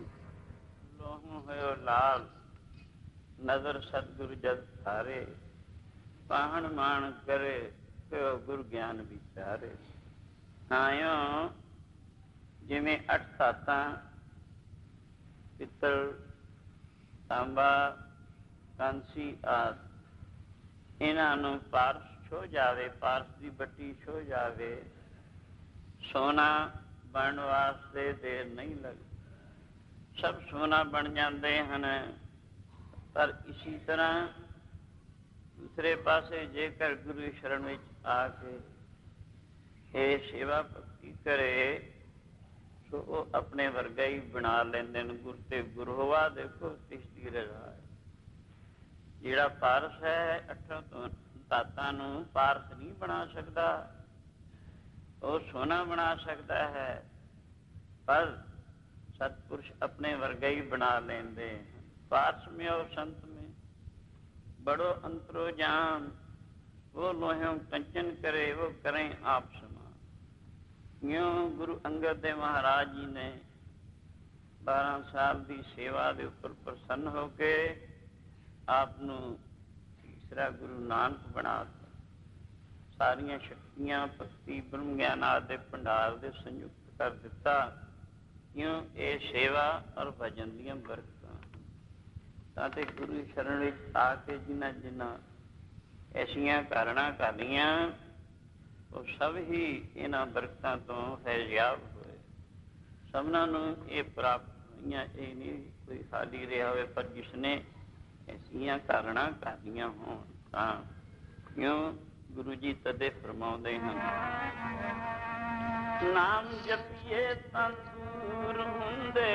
A: ਲਾਲ ਨਜ਼ਰ ਸਤਿਗੁਰੂ ਜਦ ਧਾਰੇ, ਪਾਹਣ ਮਾਣ ਕਰੇ ਪਿਓ ਗੁਰ ਗਿਆਨ ਵਿਚਾਰੇ। ਆਇਓ ਜਿਵੇਂ 8 ਧਾਤਾਂ ਪਿੱਤਲ, ਤਾਂਬਾ, ਕਾਂਸੀ ਆਦਿ, ਇਹਨਾਂ ਨੂੰ ਪਾਰਸ ਛੋ ਜਾਵੇ, ਪਾਰਸ ਦੀ ਬੱਟੀ ਛੋ ਜਾਵੇ, ਸੋਨਾ ਬਣਨ ਵਾਸਤੇ ਦੇਰ ਨਹੀਂ ਲੱਗਦੀ। ਸਭ ਸੋਨਾ ਬਣ ਜਾਂਦੇ ਹਨ। ਪਰ ਇਸੀ ਤਰ੍ਹਾਂ ਦੂਸਰੇ ਪਾਸੇ ਜੇਕਰ ਗੁਰੂ ਸ਼ਰਨ ਵਿੱਚ ਆ ਕੇ ਇਹ ਸੇਵਾ ਭਗਤੀ ਕਰੇ ਸੋ ਉਹ ਆਪਣੇ ਵਰਗਾ ਹੀ ਬਣਾ ਲੈਂਦੇ ਨੇ। ਗੁਰ ਤੇ ਗੁਰ ਹੋਵਾ ਦੇਖੋ ਤਿਸਤੀ ਰਜ਼ਾ ਹੈ। ਜਿਹੜਾ ਪਾਰਸ ਹੈ 8 ਧਾਤਾਂ ਨੂੰ ਪਾਰਸ ਨਹੀਂ ਬਣਾ ਸਕਦਾ, ਉਹ ਸੋਨਾ ਬਣਾ ਸਕਦਾ ਹੈ, ਪਰ सतपुरुष अपने वर्ग ही बना लेंदे। पार्स में और संत में बड़ो अंतरो जान, वो लोह्यों कंचन करे वो करें आप समान। यूं गुरु अंगद देव महाराज जी ने 12 साल की सेवा के उपर प्रसन्न होके आप नूं तीसरा गुरु नानक बना दिता। सारियां शक्तियां भक्ति ब्रह्म ज्ञान आदि भंडार दे संयुक्त कर दिता। क्यों ये सेवा और भजन दियां बरकतां ताते गुरु शरण विच आके जिन्हां जिन्हां ऐसियां कारणा करनियां वो सब ही इन्हां बरकतां तो फैज़याब होए। सबनां नूं ये प्राप्त होईयां, ये नहीं कोई खाली रहा होवे, पर जिसने ऐसियां कारणा करनियां होण तां क्यों गुरु जी तदे फरमाउंदे हन, नाम जपिए तां दूर हुंदे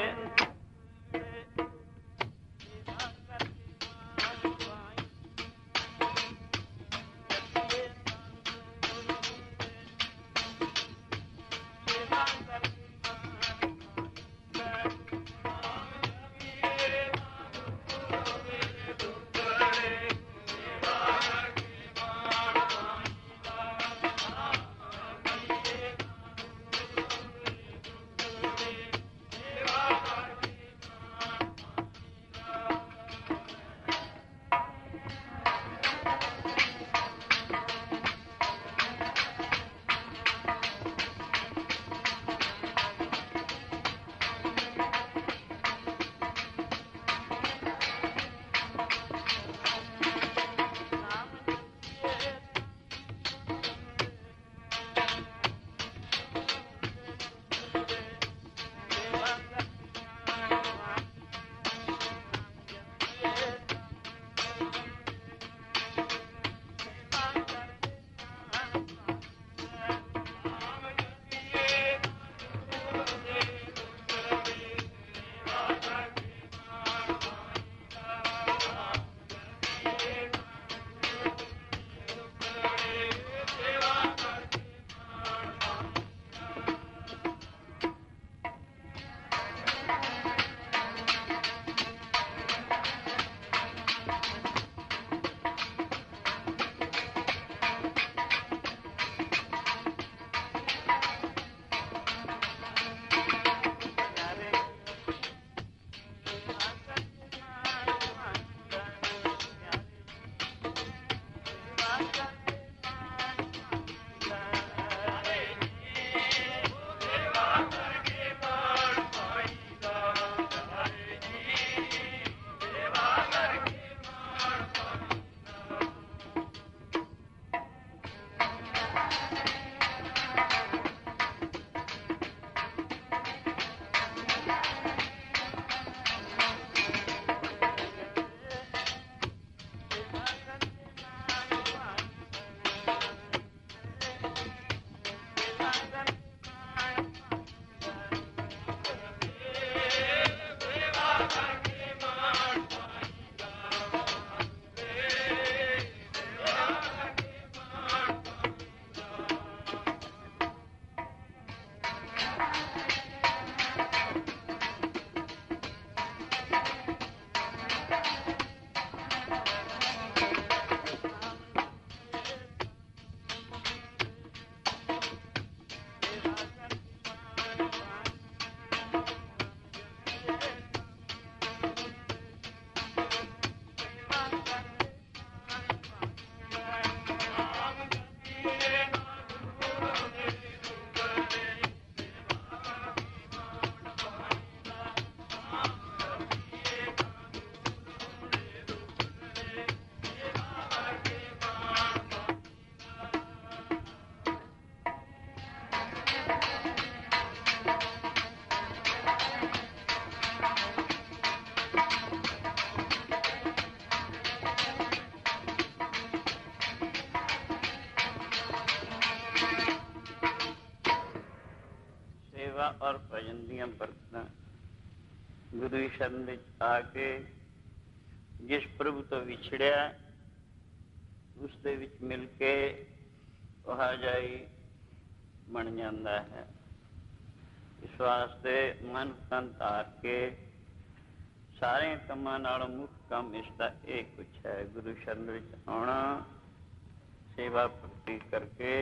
A: ਸੇਵਾ ਔਰ ਭਜਨ ਦੀਆਂ ਬਰਕਤਾਂ ਗੁਰੂ ਸ਼ਰਨ ਵਿੱਚ ਆ ਕੇ ਜਿਸ ਪ੍ਰਭੂ ਤੋਂ ਵਿਛੜਿਆ ਉਸ ਦੇ ਵਿੱਚ ਮਿਲ ਕੇ ਆਵਾਜਾਈ ਬਣ ਜਾਂਦਾ ਹੈ। ਇਸ ਵਾਸਤੇ ਮਨ ਤਨ ਧਾਰ ਕੇ ਸਾਰੇ ਕੰਮਾਂ ਨਾਲੋਂ ਮੁੱਖ ਕੰਮ ਇਸਦਾ ਇਹ ਕੁਛ ਹੈ, ਗੁਰੂ ਸ਼ਰਨ ਵਿੱਚ ਆਉਣਾ, ਸੇਵਾ ਭਗਤੀ ਕਰਕੇ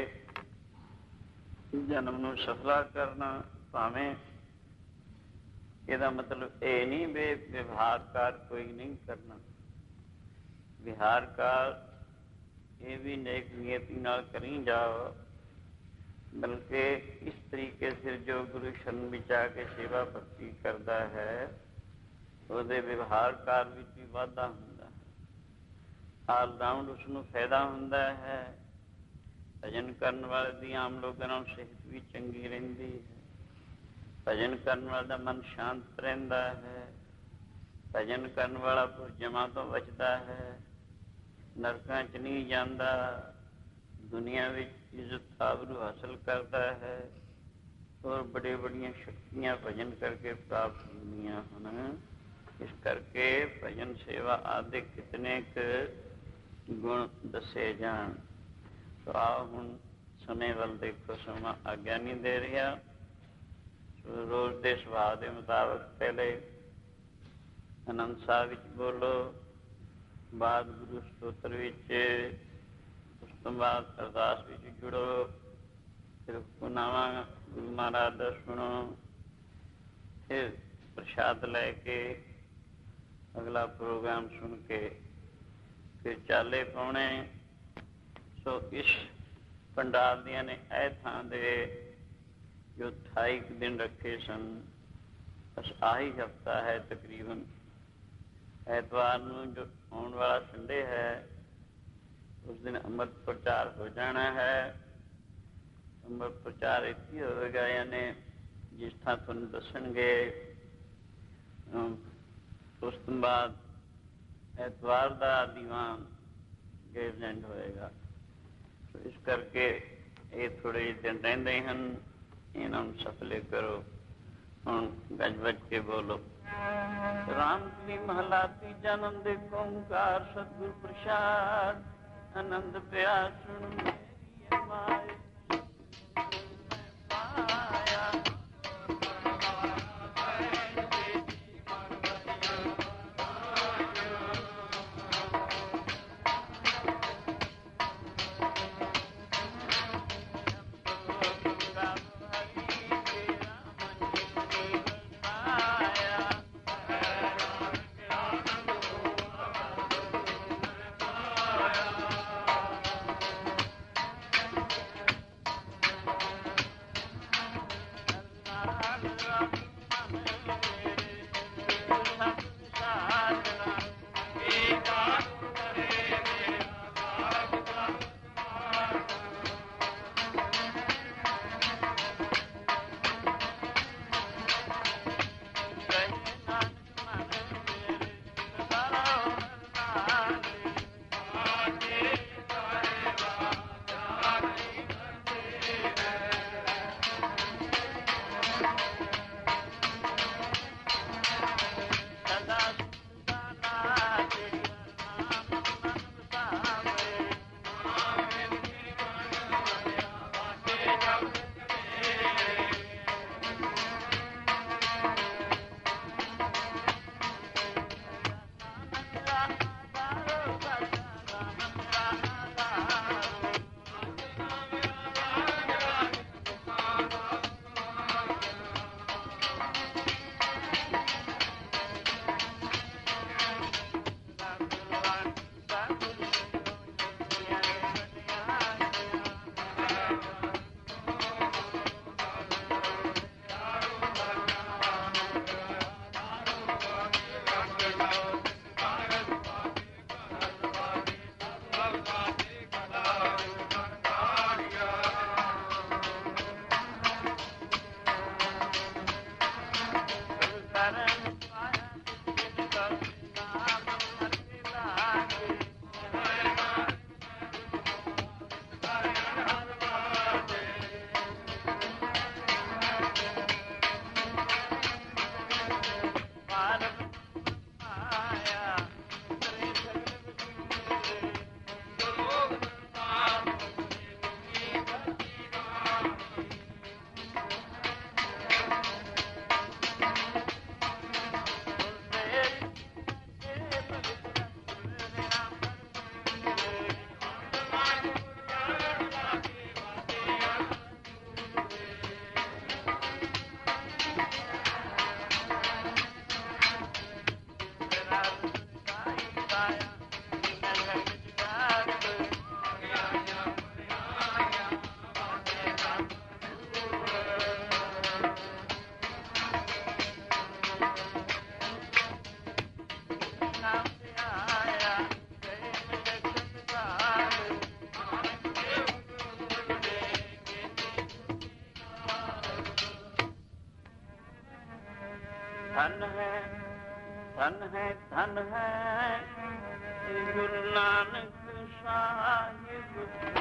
A: ਜਨਮ ਨੂੰ ਸਫਲਾ ਕਰਨਾ। ਭਾਵੇਂ ਇਹਦਾ ਮਤਲਬ ਇਹ ਨਹੀਂ ਵੀ ਵਿਵਹਾਰਕਾਰ ਕੋਈ ਨਹੀਂ ਕਰਨਾ, ਵਿਹਾਰਕਾਰ ਇਹ ਵੀ ਨੇਕ ਨੀਅਤੀ ਨਾਲ ਕਰੀ ਜਾਓ, ਬਲਕਿ ਇਸ ਤਰੀਕੇ ਸਿਰ ਜੋ ਗੁਰੂ ਸ਼ਰਨ ਵਿੱਚ ਆ ਕੇ ਸੇਵਾ ਭਗਤੀ ਕਰਦਾ ਹੈ ਉਹਦੇ ਵਿਵਹਾਰਕਾਰ ਵਿੱਚ ਵੀ ਵਾਧਾ ਹੁੰਦਾ ਹੈ, ਆਲ ਰਾਊਂਡ ਉਸਨੂੰ ਫਾਇਦਾ ਹੁੰਦਾ ਹੈ। ਭਜਨ ਕਰਨ ਵਾਲੇ ਦੀ ਆਮ ਲੋਕਾਂ ਨਾਲ ਸਿਹਤ ਵੀ ਚੰਗੀ ਰਹਿੰਦੀ ਹੈ, ਭਜਨ ਕਰਨ ਵਾਲੇ ਦਾ ਮਨ ਸ਼ਾਂਤ ਰਹਿੰਦਾ ਹੈ, ਭਜਨ ਕਰਨ ਵਾਲਾ ਪੁਰਜਮਾਂ ਤੋਂ ਬਚਦਾ ਹੈ, ਨਰਕਾਂ 'ਚ ਨਹੀਂ ਜਾਂਦਾ, ਦੁਨੀਆ ਵਿੱਚ ਇੱਜ਼ਤ ਆਬਰੂ ਹਾਸਲ ਕਰਦਾ ਹੈ ਔਰ ਬੜੇ ਬੜੀਆਂ ਸ਼ਕਤੀਆਂ ਭਜਨ ਕਰਕੇ ਪ੍ਰਾਪਤ ਹੁੰਦੀਆਂ ਹਨ। ਇਸ ਕਰਕੇ ਭਜਨ ਸੇਵਾ ਆਦਿ ਕਿਤਨੇ ਕੁ ਗੁਣ ਦੱਸੇ ਜਾਣ। ਸੋ ਆਓ ਹੁਣ ਸਮੇਂ ਵੱਲ ਦੇਖੋ, ਸਮਾਂ ਆਗਿਆ ਨਹੀਂ ਦੇ ਰਿਹਾ। ਸੋ ਰੋਜ਼ ਦੇ ਸੁਭਾਅ ਦੇ ਮੁਤਾਬਕ ਪਹਿਲੇ ਆਨੰਦ ਸਾਹਿਬ ਵਿੱਚ ਬੋਲੋ, ਬਾਅਦ ਗੁਰੂ ਸਤੋਤਰ ਵਿੱਚ, ਉਸ ਤੋਂ ਬਾਅਦ ਅਰਦਾਸ ਵਿੱਚ ਜੁੜੋ, ਫਿਰ ਹੁਕਮਨਾਮਾ ਗੁਰੂ ਮਹਾਰਾਜ ਦਾ ਸੁਣੋ, ਫਿਰ ਪ੍ਰਸ਼ਾਦ ਲੈ ਕੇ ਅਗਲਾ ਪ੍ਰੋਗਰਾਮ ਸੁਣ ਕੇ ਫਿਰ ਚਾਲੇ ਪਾਉਣੇ। ਸੋ ਇਸ ਪੰਡਾਲ ਦੀਆਂ ਨੇ ਇਹ ਥਾਂ ਦੇ ਜੋ 28 ਦਿਨ ਰੱਖੇ ਸਨ, ਬਸ ਆਹੀ ਹਫ਼ਤਾ ਹੈ ਤਕਰੀਬਨ। ਐਤਵਾਰ ਨੂੰ ਜੋ ਆਉਣ ਵਾਲਾ ਸੰਡੇ ਹੈ ਉਸ ਦਿਨ ਅੰਮ੍ਰਿਤ ਪ੍ਰਚਾਰ ਹੋ ਜਾਣਾ ਹੈ। ਅੰਮ੍ਰਿਤ ਪ੍ਰਚਾਰ ਇੱਥੇ ਹੋਵੇਗਾ, ਯਾਨੀ ਜਿਸ ਥਾਂ ਤੁਹਾਨੂੰ ਦੱਸਣਗੇ। ਉਸ ਤੋਂ ਬਾਅਦ ਐਤਵਾਰ ਦਾ ਦੀਵਾਨ ਗੇਰਜੈਂਟ ਹੋਏਗਾ। ਇਸ ਕਰਕੇ ਇਹ ਥੋੜ੍ਹੇ ਜਿਹੇ ਦਿਨ ਰਹਿੰਦੇ ਹਨ, ਇਹਨਾਂ ਨੂੰ ਸਫਲੇ ਕਰੋ। ਹੁਣ ਗੱਜ ਵੱਜ ਕੇ ਬੋਲੋ। ਰਾਮ ਜੀ ਮਹਲਾ ਤੀਜਾ। ਆਨੰਦ ਓਂਕਾਰ ਸਤਿਗੁਰ ਪ੍ਰਸਾਦ, ਆਨੰਦ ਪਿਆ ਸੁਣ ਮੇਰੀ ਮਾਏ ਪਾਇਆ। ਧਨ ਹੈ ਧਨ ਹੈ ਧਨ ਹੈ ਗੁਰੂ ਨਾਨਕ ਸਾਹਿਬ।